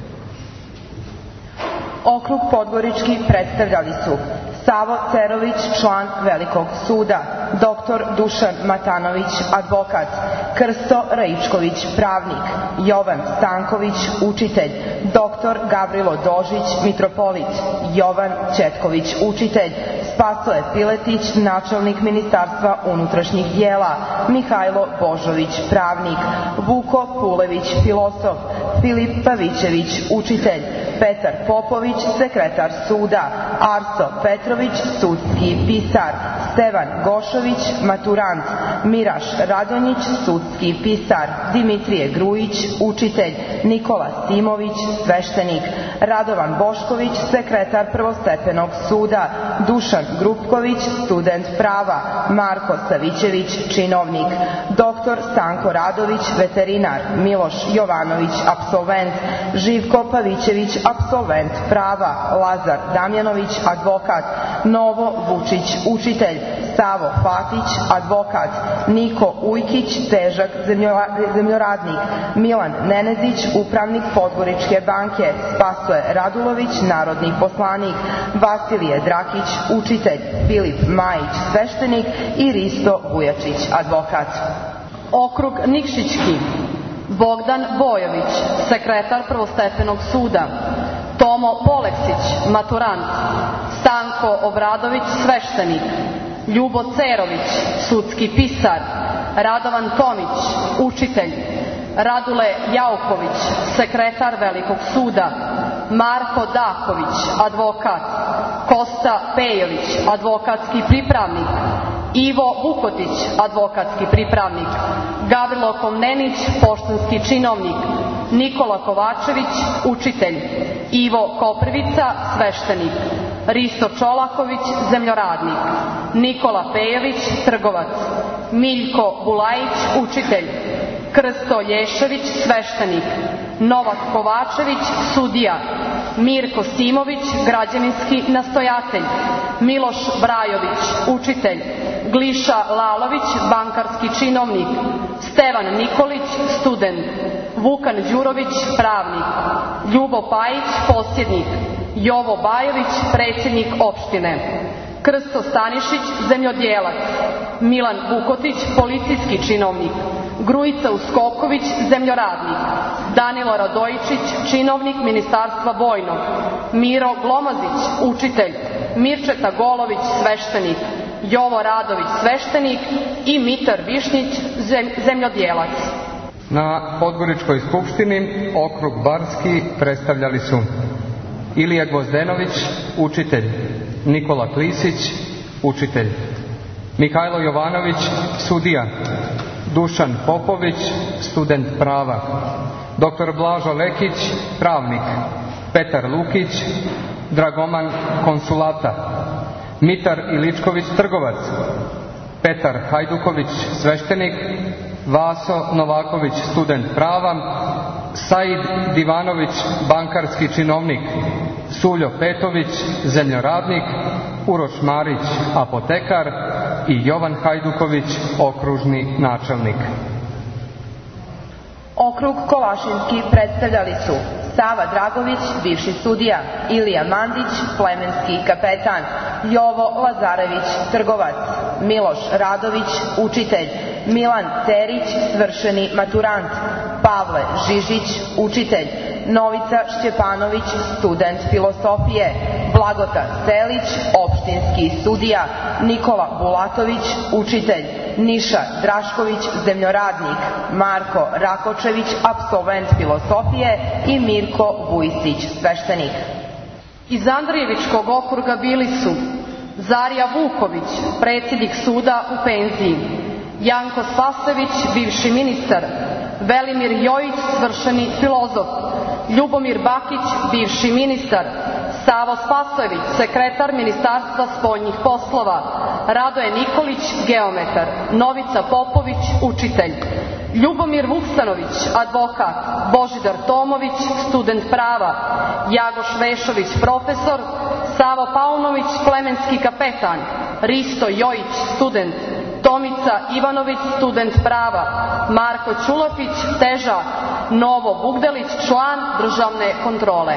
Okrug Podgorički predstavljali su Savo Cerović, član Velikog suda, dr. Dušan Matanović, advokat, Krsto Raičković, pravnik, Jovan Stanković, učitelj, dr. Gavrilo Dožić, mitropolit, Jovan Četković, učitelj, Spasoje Piletić, načelnik Ministarstva unutrašnjih dijela, Mihajlo Božović, pravnik, Vuko Pulević, filosof, Filip Pavićević, učitelj, Petar Popović, sekretar suda, Arso Petrović, sudski pisar, Stevan Gošović, maturant, Miraš Radonjić, sudski pisar, Dimitrije Grujić, učitelj, Nikola Simović, sveštenik, Radovan Bošković, sekretar prvostepenog suda, Dušan Grupković, student prava, Marko Savićević, činovnik, dr. Stanko Radović, veterinar, Miloš Jovanović, apsolvent, Živko Pavićević, apsolvent prava, Lazar Damjanović, advokat, Novo Vučić, učitelj, Savo Fatić, advokat, Niko Ujkić, težak zemljoradnik, Milan Nenezić, upravnik Podgoričke banke, Spasoje Radulović, narodni poslanik, Vasilije Drakić, učitelj, Filip Majić, sveštenik i Risto Vujačić, advokat. Okrug Nikšićki, Bogdan Bojović, sekretar prvostepenog suda, Tomo Poleksić, maturant, Stanko Obradović, sveštenik, Ljubo Cerović, sudski pisar, Radovan Tomić, učitelj, Radule Jauković, sekretar Velikog suda, Marko Daković, advokat, Kosta Pejović, advokatski pripravnik, Ivo Vukotić, advokatski pripravnik, Gavrilo Komnenić, poštanski činovnik, Nikola Kovačević, učitelj, Ivo Koprivica, sveštenik, Risto Čolaković, zemljoradnik, Nikola Pejović, trgovac, Miljko Bulajić, učitelj, Krsto Lješević, sveštenik, Novak Kovačević, sudija, Mirko Simović, građevinski nastojatelj, Miloš Brajović, učitelj, Gliša Lalović, bankarski činovnik, Stevan Nikolić, student, Vukan Đurović, pravnik, Ljubo Pajić, posjednik, Jovo Bajović, predsjednik opštine, Krsto Stanišić, zemljodjelac, Milan Vukotić, policijski činovnik, Grujica Uskoković, zemljoradnik. Danilo Radojičić, činovnik Ministarstva vojnog. Miro Glomazić, učitelj. Mirčeta Golović, sveštenik. Jovo Radović, sveštenik i Mitar Višnjić, zemljodjelac. Na Podgoričkoj skupštini okrug Barski predstavljali su Ilija Gvozdenović, učitelj. Nikola Klisić, učitelj. Mihajlo Jovanović, sudija. Dušan Popović, student prava. Dr. Blažo Lekić, pravnik. Petar Lukić, dragoman konsulata. Mitar Iličković, trgovac. Petar Hajduković, sveštenik. Vaso Novaković, student prava. Said Divanović, bankarski činovnik. Suljo Petović, zemljoradnik. Uroš Marić, apotekar i Jovan Hajduković, okružni načelnik. Okrug Kovašinski predstavljali su Sava Dragović, bivši sudija, Ilija Mandić, plemenski kapetan, Jovo Lazarević, trgovac, Miloš Radović, učitelj, Milan Cerić, svršeni maturant, Pavle Žižić, učitelj, Novica Šćepanović, student filosofije, Blagota Selić, opštinski sudija, Nikola Bulatović, učitelj, Niša Drašković, zemljoradnik, Marko Rakočević, apsolvent filosofije i Mirko Vujsić, sveštenik. Iz Andrijevičkog okruga bili su Zarija Vuković, predsjednik suda u penziji, Janko Spasojević, bivši ministar, Velimir Jojić, svršeni filozof, Ljubomir Bakić, bivši ministar, Savo Spasojević, sekretar Ministarstva spoljnih poslova, Radoje Nikolić, geometar, Novica Popović, učitelj, Ljubomir Vuksanović, advokat, Božidar Tomović, student prava, Jagoš Vešović, profesor, Savo Paunović, plemenski kapetan, Risto Jojić, student, Tomica Ivanović, student prava, Marko Ćulapić, težak, Novo Bugdelić, član državne kontrole.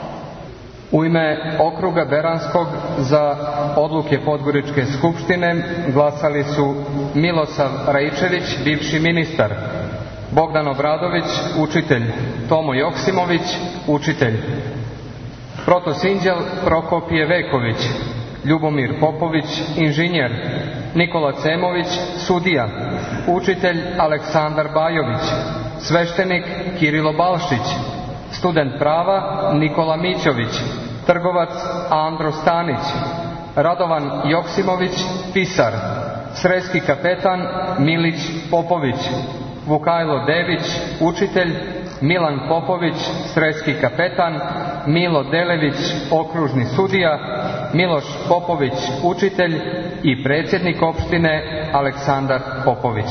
U ime okruga Beranskog za odluke Podgoričke skupštine glasali su Milosav Raičević, bivši ministar, Bogdan Obradović, učitelj, Tomo Joksimović, učitelj, Protosinđel Prokopije Veković, Ljubomir Popović, inženjer, Nikola Cemović, sudija, učitelj Aleksandar Bajović, sveštenik Kirilo Balšić, student prava Nikola Mićović, trgovac Andro Stanić, Radovan Joksimović, pisar, sremski kapetan Milić Popović, Vukajlo Dević, učitelj, Milan Popović, sremski kapetan, Milo Delević, okružni sudija, Miloš Popović, učitelj i predsjednik opštine Aleksandar Popović.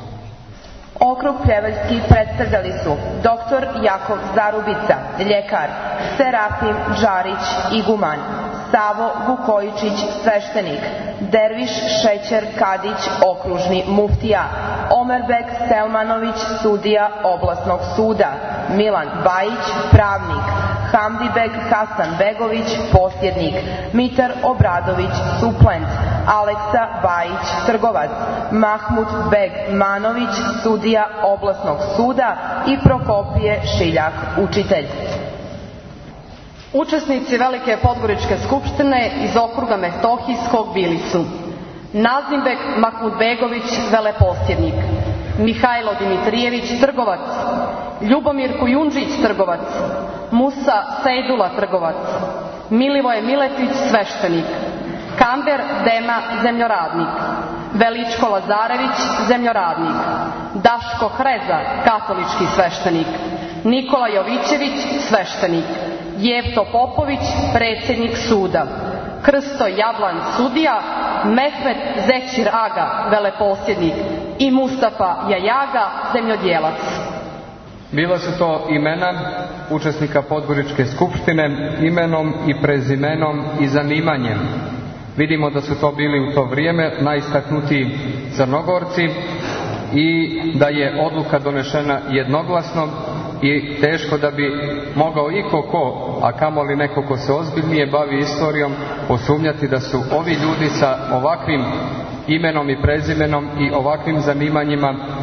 Okrug Pljevaljski predstavljali su dr. Jakov Zarubica, ljekar, Serafim Džarić, iguman, Savo Vukojičić, sveštenik, Derviš Šećer Kadić, okružni muftija, Omerbek Selmanović, sudija oblasnog suda, Milan Bajić, pravnik, Hamdibek Hasan Begović, posjednik, Mitar Obradović, suplent, Aleksa Bajić, trgovac, Mahmud Beg Manović, sudija oblasnog suda i Prokopije Šiljak, učitelj. Učesnici Velike Podgoričke skupštine iz okruga Metohijskog bili su Nazimbek Mahmudbegović, veleposjednik, Mihajlo Dimitrijević, trgovac, Ljubomir Kujundžić, trgovac, Musa Sejdula, trgovac, Milivoje Miletić, sveštenik, Kamber Dema, zemljoradnik, Veličko Lazarević, zemljoradnik, Daško Hreza, katolički sveštenik, Nikola Jovićević, sveštenik, Jevto Popović, predsjednik suda, Krsto Jablan, sudija, Mehmet Zećir Aga, veleposjednik i Mustafa Jajaga, zemljodjelac. Bila su to imena učesnika Podgoričke skupštine, imenom i prezimenom i zanimanjem. Vidimo da su to bili u to vrijeme najistaknutiji Crnogorci i da je odluka donešena jednoglasno i teško da bi mogao iko ko, a kamoli neko ko se ozbiljnije bavi istorijom, posumnjati da su ovi ljudi sa ovakvim imenom i prezimenom i ovakvim zanimanjima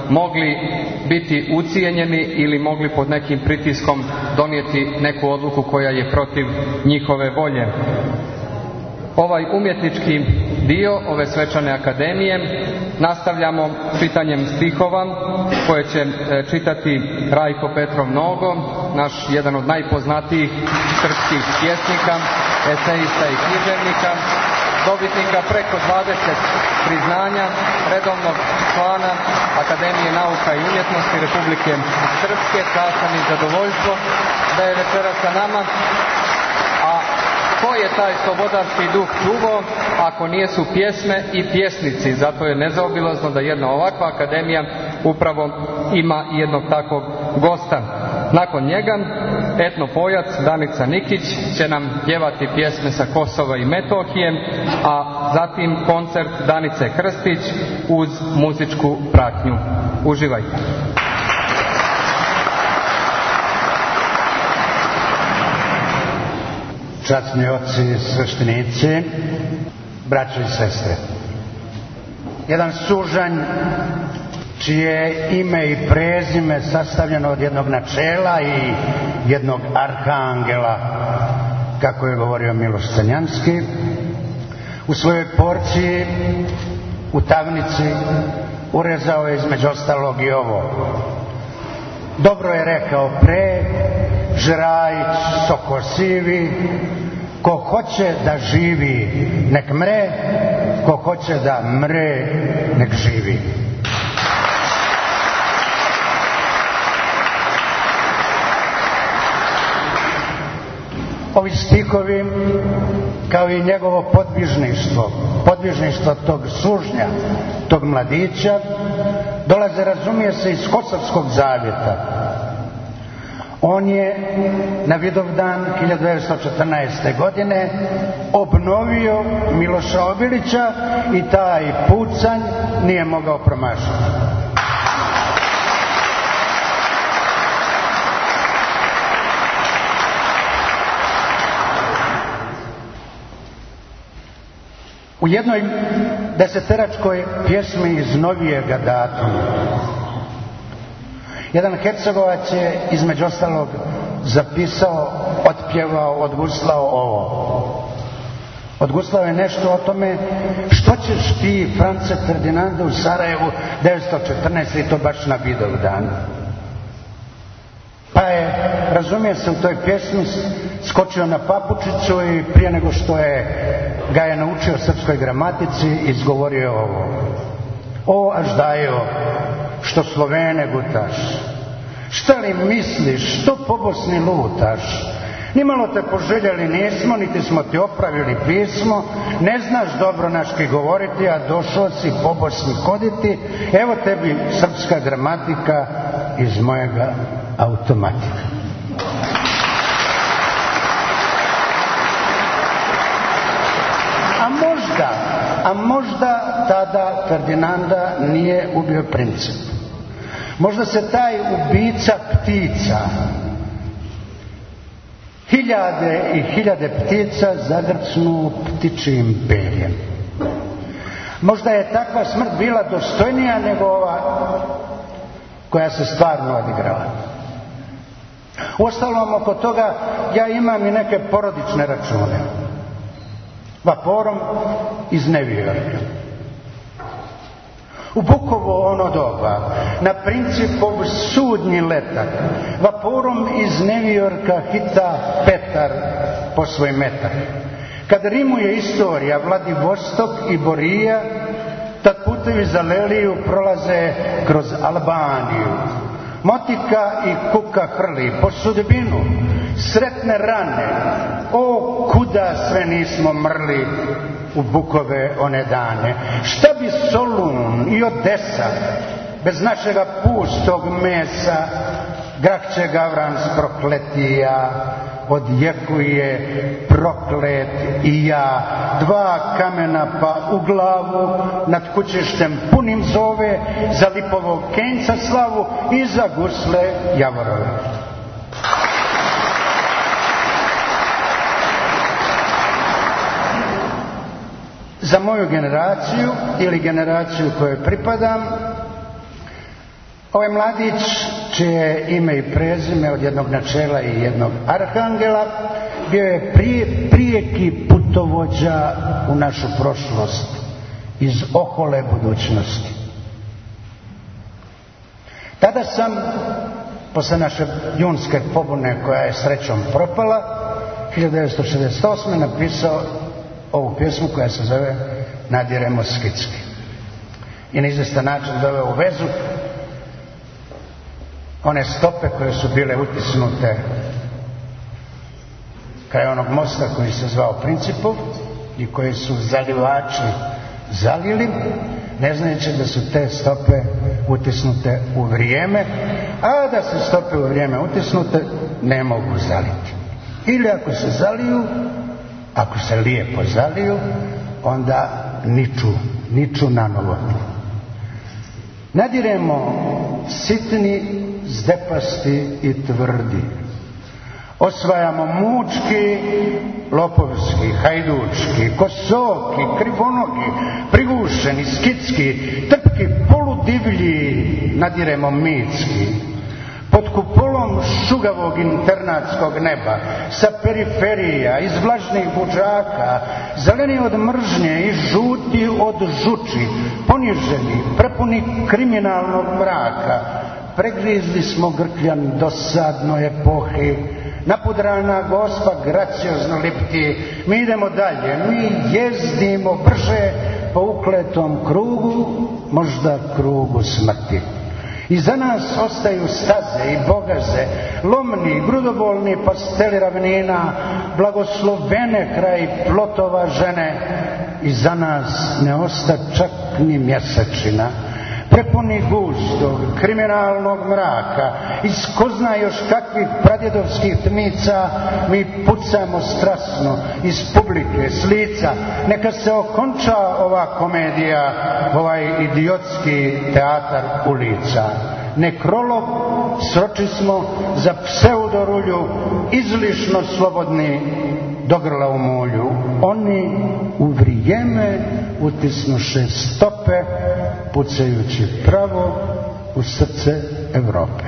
mogli biti ucijenjeni ili mogli pod nekim pritiskom donijeti neku odluku koja je protiv njihove volje. Ovaj umjetnički dio ove svečane akademije nastavljamo čitanjem stihova koje će čitati Rajko Petrov Nogo, naš jedan od najpoznatijih srpskih pjesnika, esejista i književnika, dobitnika preko 20 priznanja, redovnog člana Akademije nauka i umjetnosti Republike Srpske. Čast nam i zadovoljstvo da je večeras sa nama. A ko je taj slobodarski duh čuvao ako nijesu pjesme i pjesnici? Zato je nezaobilazno da jedna ovakva akademija upravo ima jednog takvog gosta. Nakon njega etnopojac Danica Nikić će nam pjevati pjesme sa Kosova i Metohije, a zatim koncert Danice Krstić uz muzičku pratnju. Uživajte. Časni oci, sveštenici, braćo i sestre. Jedan sužanj čije ime i prezime sastavljeno od jednog načela i jednog arhangela, kako je govorio Miloš Crnjanski, u svojoj porciji, u tamnici, urezao je između ostalog i ovo. Dobro je rekao pre Žerajić Sokosivi, ko hoće da živi nek mre, ko hoće da mre nek živi. Ovi stihovi, kao i njegovo podvižništvo tog sužnja, tog mladića, dolaze, razumije se, iz Kosovskog zavjeta. On je na Vidovdan 1914. godine obnovio Miloša Obilića i taj pucanj nije mogao promašiti. U jednoj deseteračkoj pjesmi iz novijega datuma jedan Hercegovac je između ostalog zapisao, otpjevao, odguslao ovo. Odguslao je nešto o tome što ćeš ti, France Ferdinande, u Sarajevu 1914. i to baš na Vidovdan. Pa je, razumije se, u toj pjesmi skočio na papučicu i prije nego što ga je naučio srpskoj gramatici, izgovorio ovo. O, Aždajo, što Slovene gutaš, šta li misliš, što po Bosni lutaš, nimalo te poželjeli nismo, niti smo ti opravili pismo, ne znaš dobro naški govoriti, a došao si po Bosni koditi, evo tebi srpska gramatika iz mojega automatika. A možda tada Ferdinanda nije ubio princip. Možda se taj ubica ptica, hiljade i hiljade ptica zagrcnu ptičijim perjem. Možda je takva smrt bila dostojnija nego ova koja se stvarno odigrala. Uostalom, oko toga ja imam i neke porodične račune. Vaporom iz Nevijorka. U Bukovo ono doba, na principov sudnji letak, vaporom iz Nevijorka hita Petar po svoj metak. Kad rimuje istorija Vladivostok i Borija, tad putevi za Leliju prolaze kroz Albaniju. Motika i kuka hrli po sudbinu, sretne rane, o kuda sve nismo mrli u Bukove one dane. Šta bi Solun i Odesa bez našega pustog mesa, Grahće Gavrans prokletija, odjekuje proklet i ja, dva kamena pa u glavu, nad kućištem punim zove, za lipovog kenjca slavu i za gusle javorove. Za moju generaciju ili generaciju kojoj pripadam, Ovaj mladić, čije ime i prezime od jednog načela i jednog arhangela, bio je prijeki putovođa u našu prošlost iz ohole budućnosti. Tada sam, posle naše junske pobune koja je srećom propala, 1968. napisao ovu pjesmu koja se zove Nadiremo skitski. I na izvestan način doveo u vezu one stope koje su bile utisnute kraj onog mosta koji se zvao Principov i koji su zalivači zalili, ne znajući da su te stope utisnute u vrijeme, a da se stope u vrijeme utisnute ne mogu zaliti. Ili ako se zaliju, ako se lijepo zaliju, onda niču na novo. Nadiremo sitni, zdepasti i tvrdi. Osvajamo mučki, lopovski, hajdučki, kosoki, krivonogi, prigušeni, skitski, trpki, poludivlji, nadiremo mitski. Pod kupolom šugavog internatskog neba, sa periferija, iz vlažnih budžaka, zeleni od mržnje i žuti od žuči, poniženi, prepuni kriminalnog mraka, pregrizli smo grkljan dosadnoj epohi, napudrana gospa graciozno lipti, mi idemo dalje, mi jezdimo brže po ukletom krugu, možda krugu smrti. Iza nas ostaju staze i bogaze, lomni, grudobolni pasteli ravnina, blagoslovene kraj plotova žene. Iza nas ne osta čak ni mjesečina. Prepuni gustog, kriminalnog mraka, iz ko zna još kakvih pradjedovskih tmica, mi pucamo strasno iz publike, s lica. Neka se okonča ova komedija, ovaj idiotski teatar ulica. Nekrolog sročismo za pseudorulju, izlišno slobodni do grla u mulju. Oni u vrijeme utisnuše stope, pucajući pravo u srce Evrope.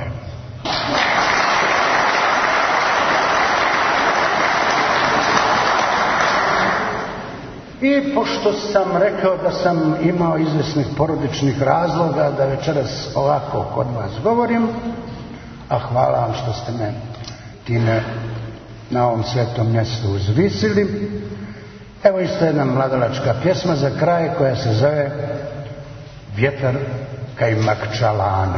I pošto sam rekao da sam imao izvjesnih porodičnih razloga da večeras ovako kod vas govorim, a hvala vam što ste me time na ovom svetom mjestu uzvisili, evo isto jedna mladalačka pjesma za kraj koja se zove Vjetar kaj Makčalana.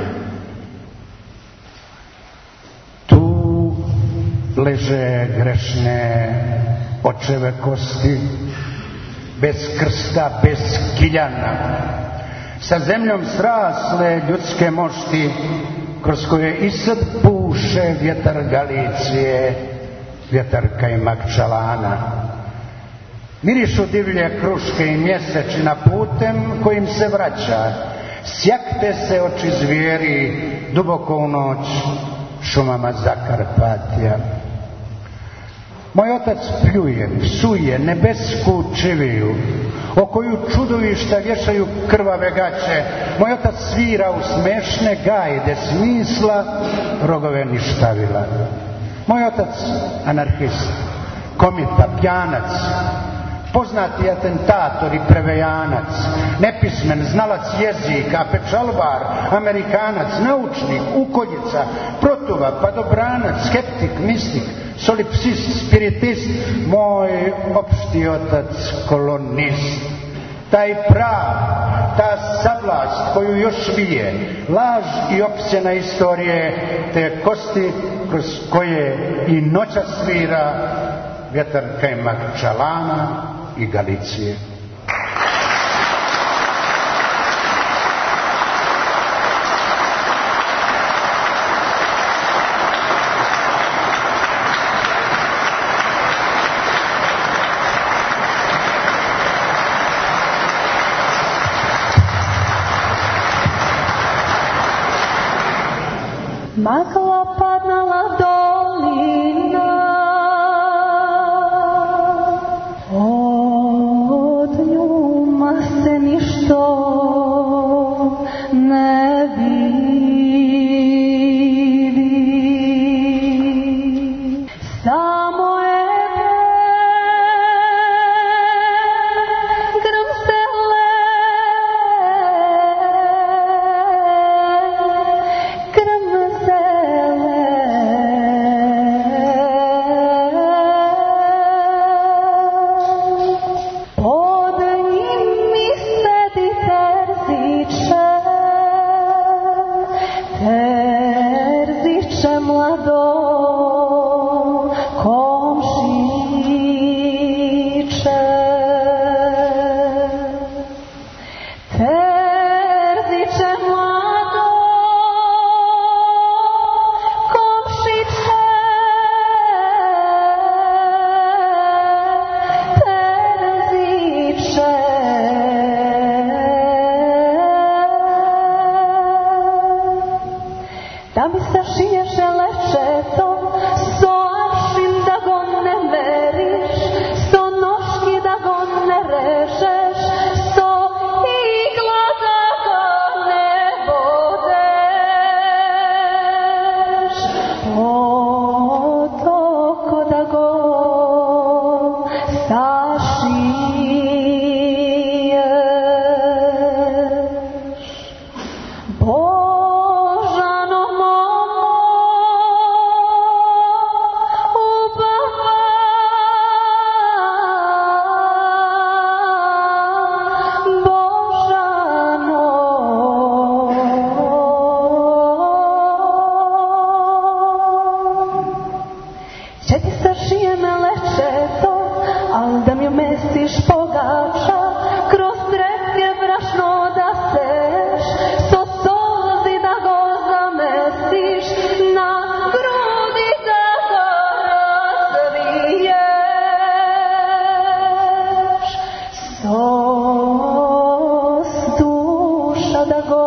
Tu leže grešne očeve kosti, bez krsta, bez kiljana, sa zemljom srasle ljudske mošti, kroz koje i sad puše vjetar Galicije, vjetar kaj Makčalana. Mirišu divlje kruške i mjesečina putem kojim se vraća, sjakte se oči zvijeri duboko u noć šumama Zakarpatija. Moj otac pljuje, psuje nebesku čiviju, o koju čudovišta vješaju krvave gaće. Moj otac svira u smešne gajde smisla, rogove ništavila. Moj otac anarhist, komita, pjanac, poznati atentator i prevejanac, nepismen, znalac jezika, pečalbar, Amerikanac, naučnik, ukoljica, protuva, padobranac, skeptik, mistik, solipsist, spiritist, moj opšti otac kolonist. Taj prav, ta sablast koju još vije, laž i opsjena istorije, te kosti kroz koje i noća svira vjetar kaj Makčalana i Galicije. Makla padnala dolina, od njuma se ništo ne vidi. da mi umestiš pogača, kroz trepke brašno da seš, so solzi da go zamestiš, na grudi da go razviješ, sos duša da go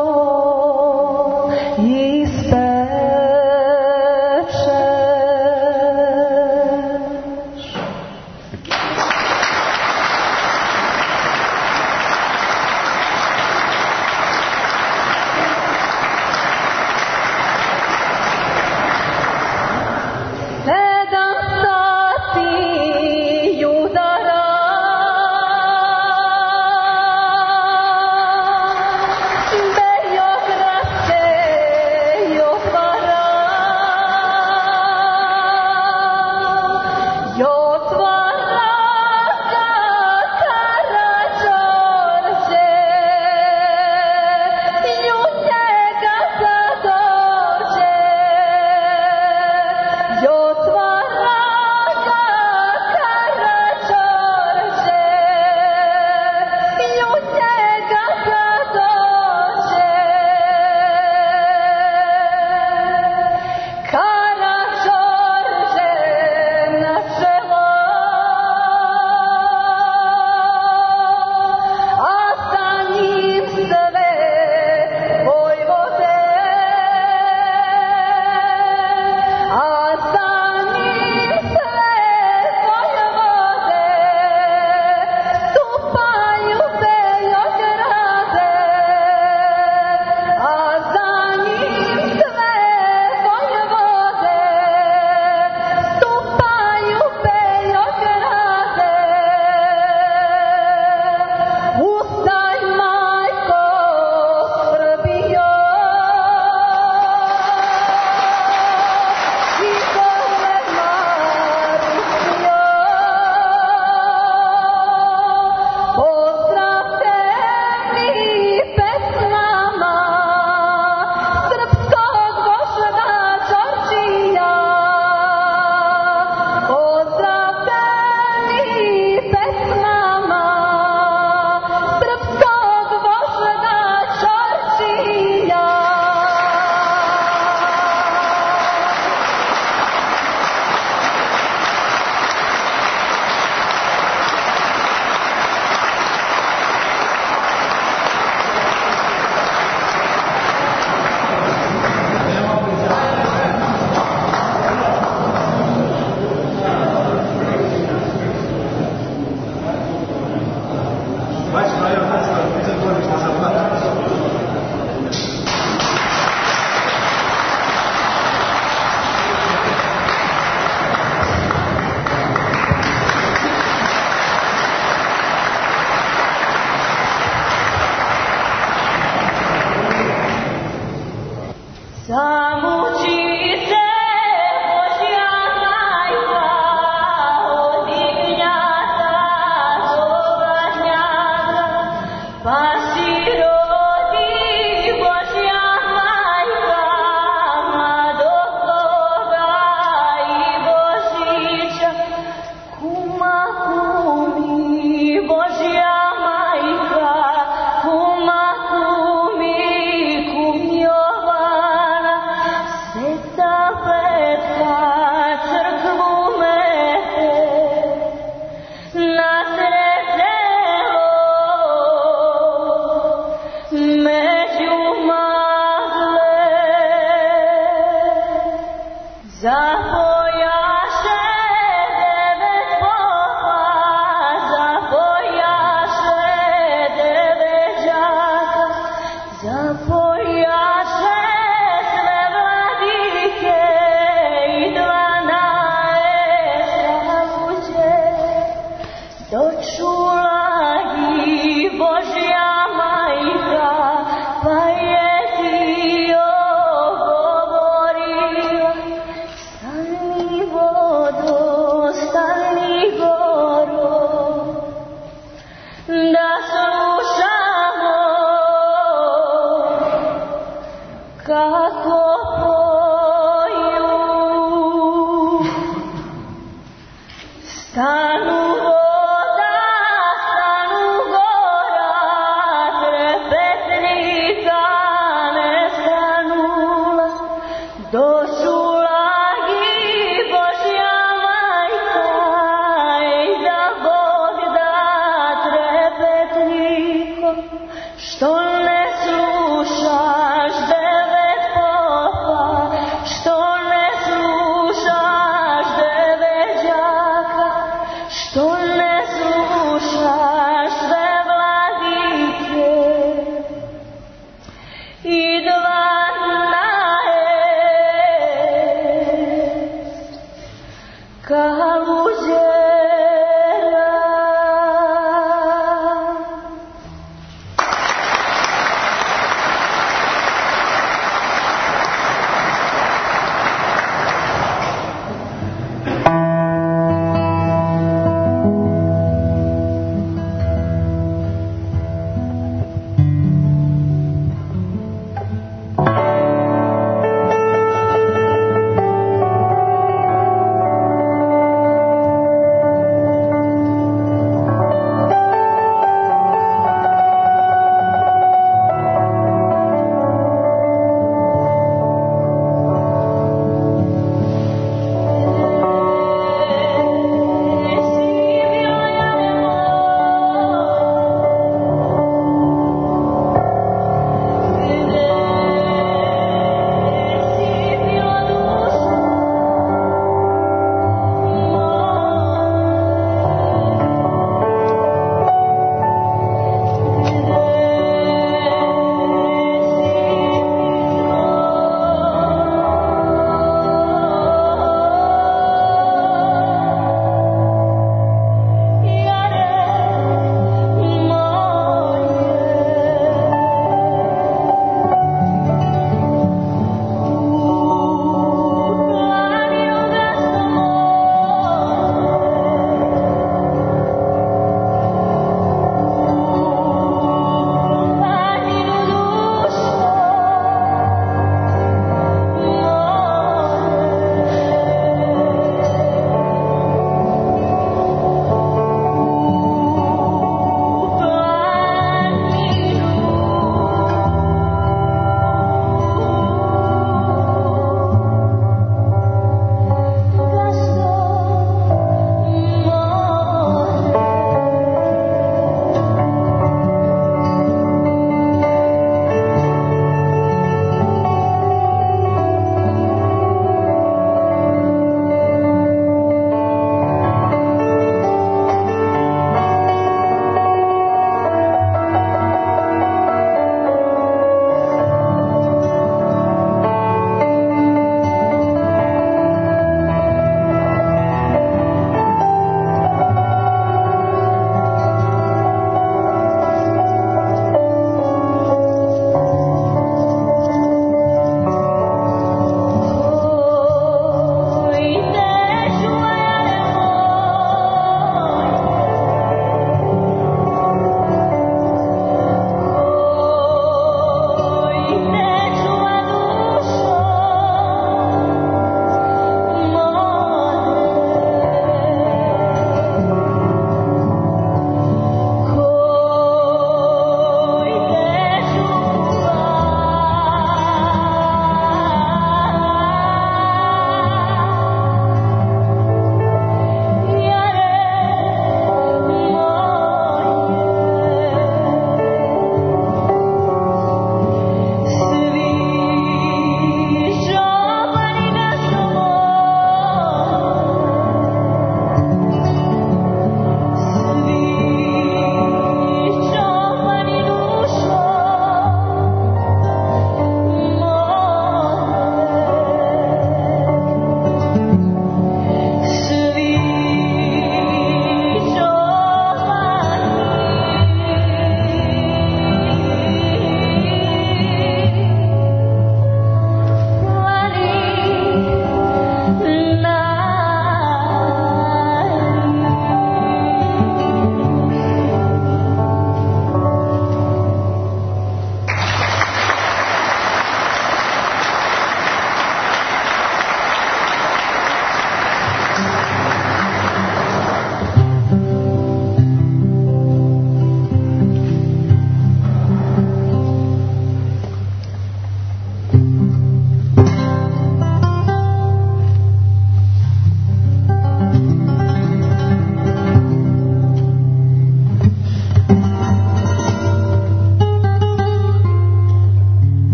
Stanu voda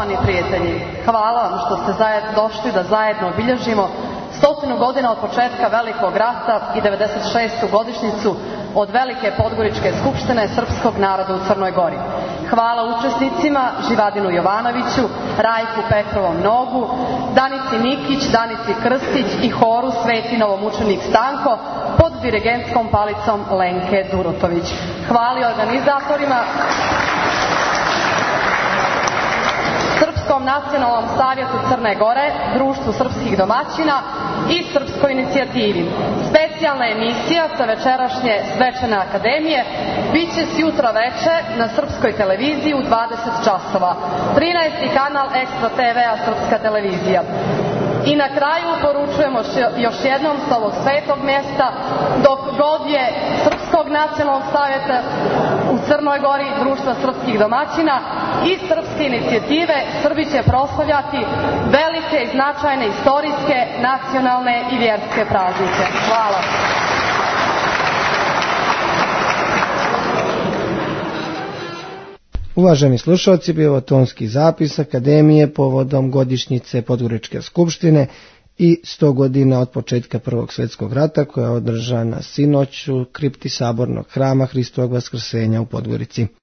Poštovani prijatelji, hvala vam što ste došli da zajedno obilježimo 100 godina od početka Velikog rata i 96. godišnjicu od Velike Podgoričke skupštine srpskog naroda u Crnoj Gori. Hvala učesnicima Živadinu Jovanoviću, Rajku Petrovom Nogu, Danici Nikić, Danici Krstić i horu Sveti novomučenik Stanko pod dirigentskom palicom Lenke Durotović. Hvala organizatorima, Srpskom nacionalnom savjetu Crne Gore, Društvu srpskih domaćina i Srpskoj inicijativi. Specijalna emisija sa večerašnje Svečane akademije biće sjutra veče na Srpskoj televiziji u 20 časova. 13. kanal Ekstra TV-a Srpska televizija. I na kraju poručujemo još jednom sa ovog svetog mjesta, dok god je Srpskog nacionalnog savjeta u Crnoj Gori, Društva srpskih domaćina i Srpske inicijative, Srbi će proslavljati velike i značajne istorijske, nacionalne i vjerske praznike. Hvala. Uvaženi slušalci, bio je tonski zapis Akademije povodom godišnjice Podgoričke skupštine i 100 godina od početka Prvog svjetskog rata, koja je održana sinoć u kripti Sabornog hrama Hristovog Vaskrsenja u Podgorici.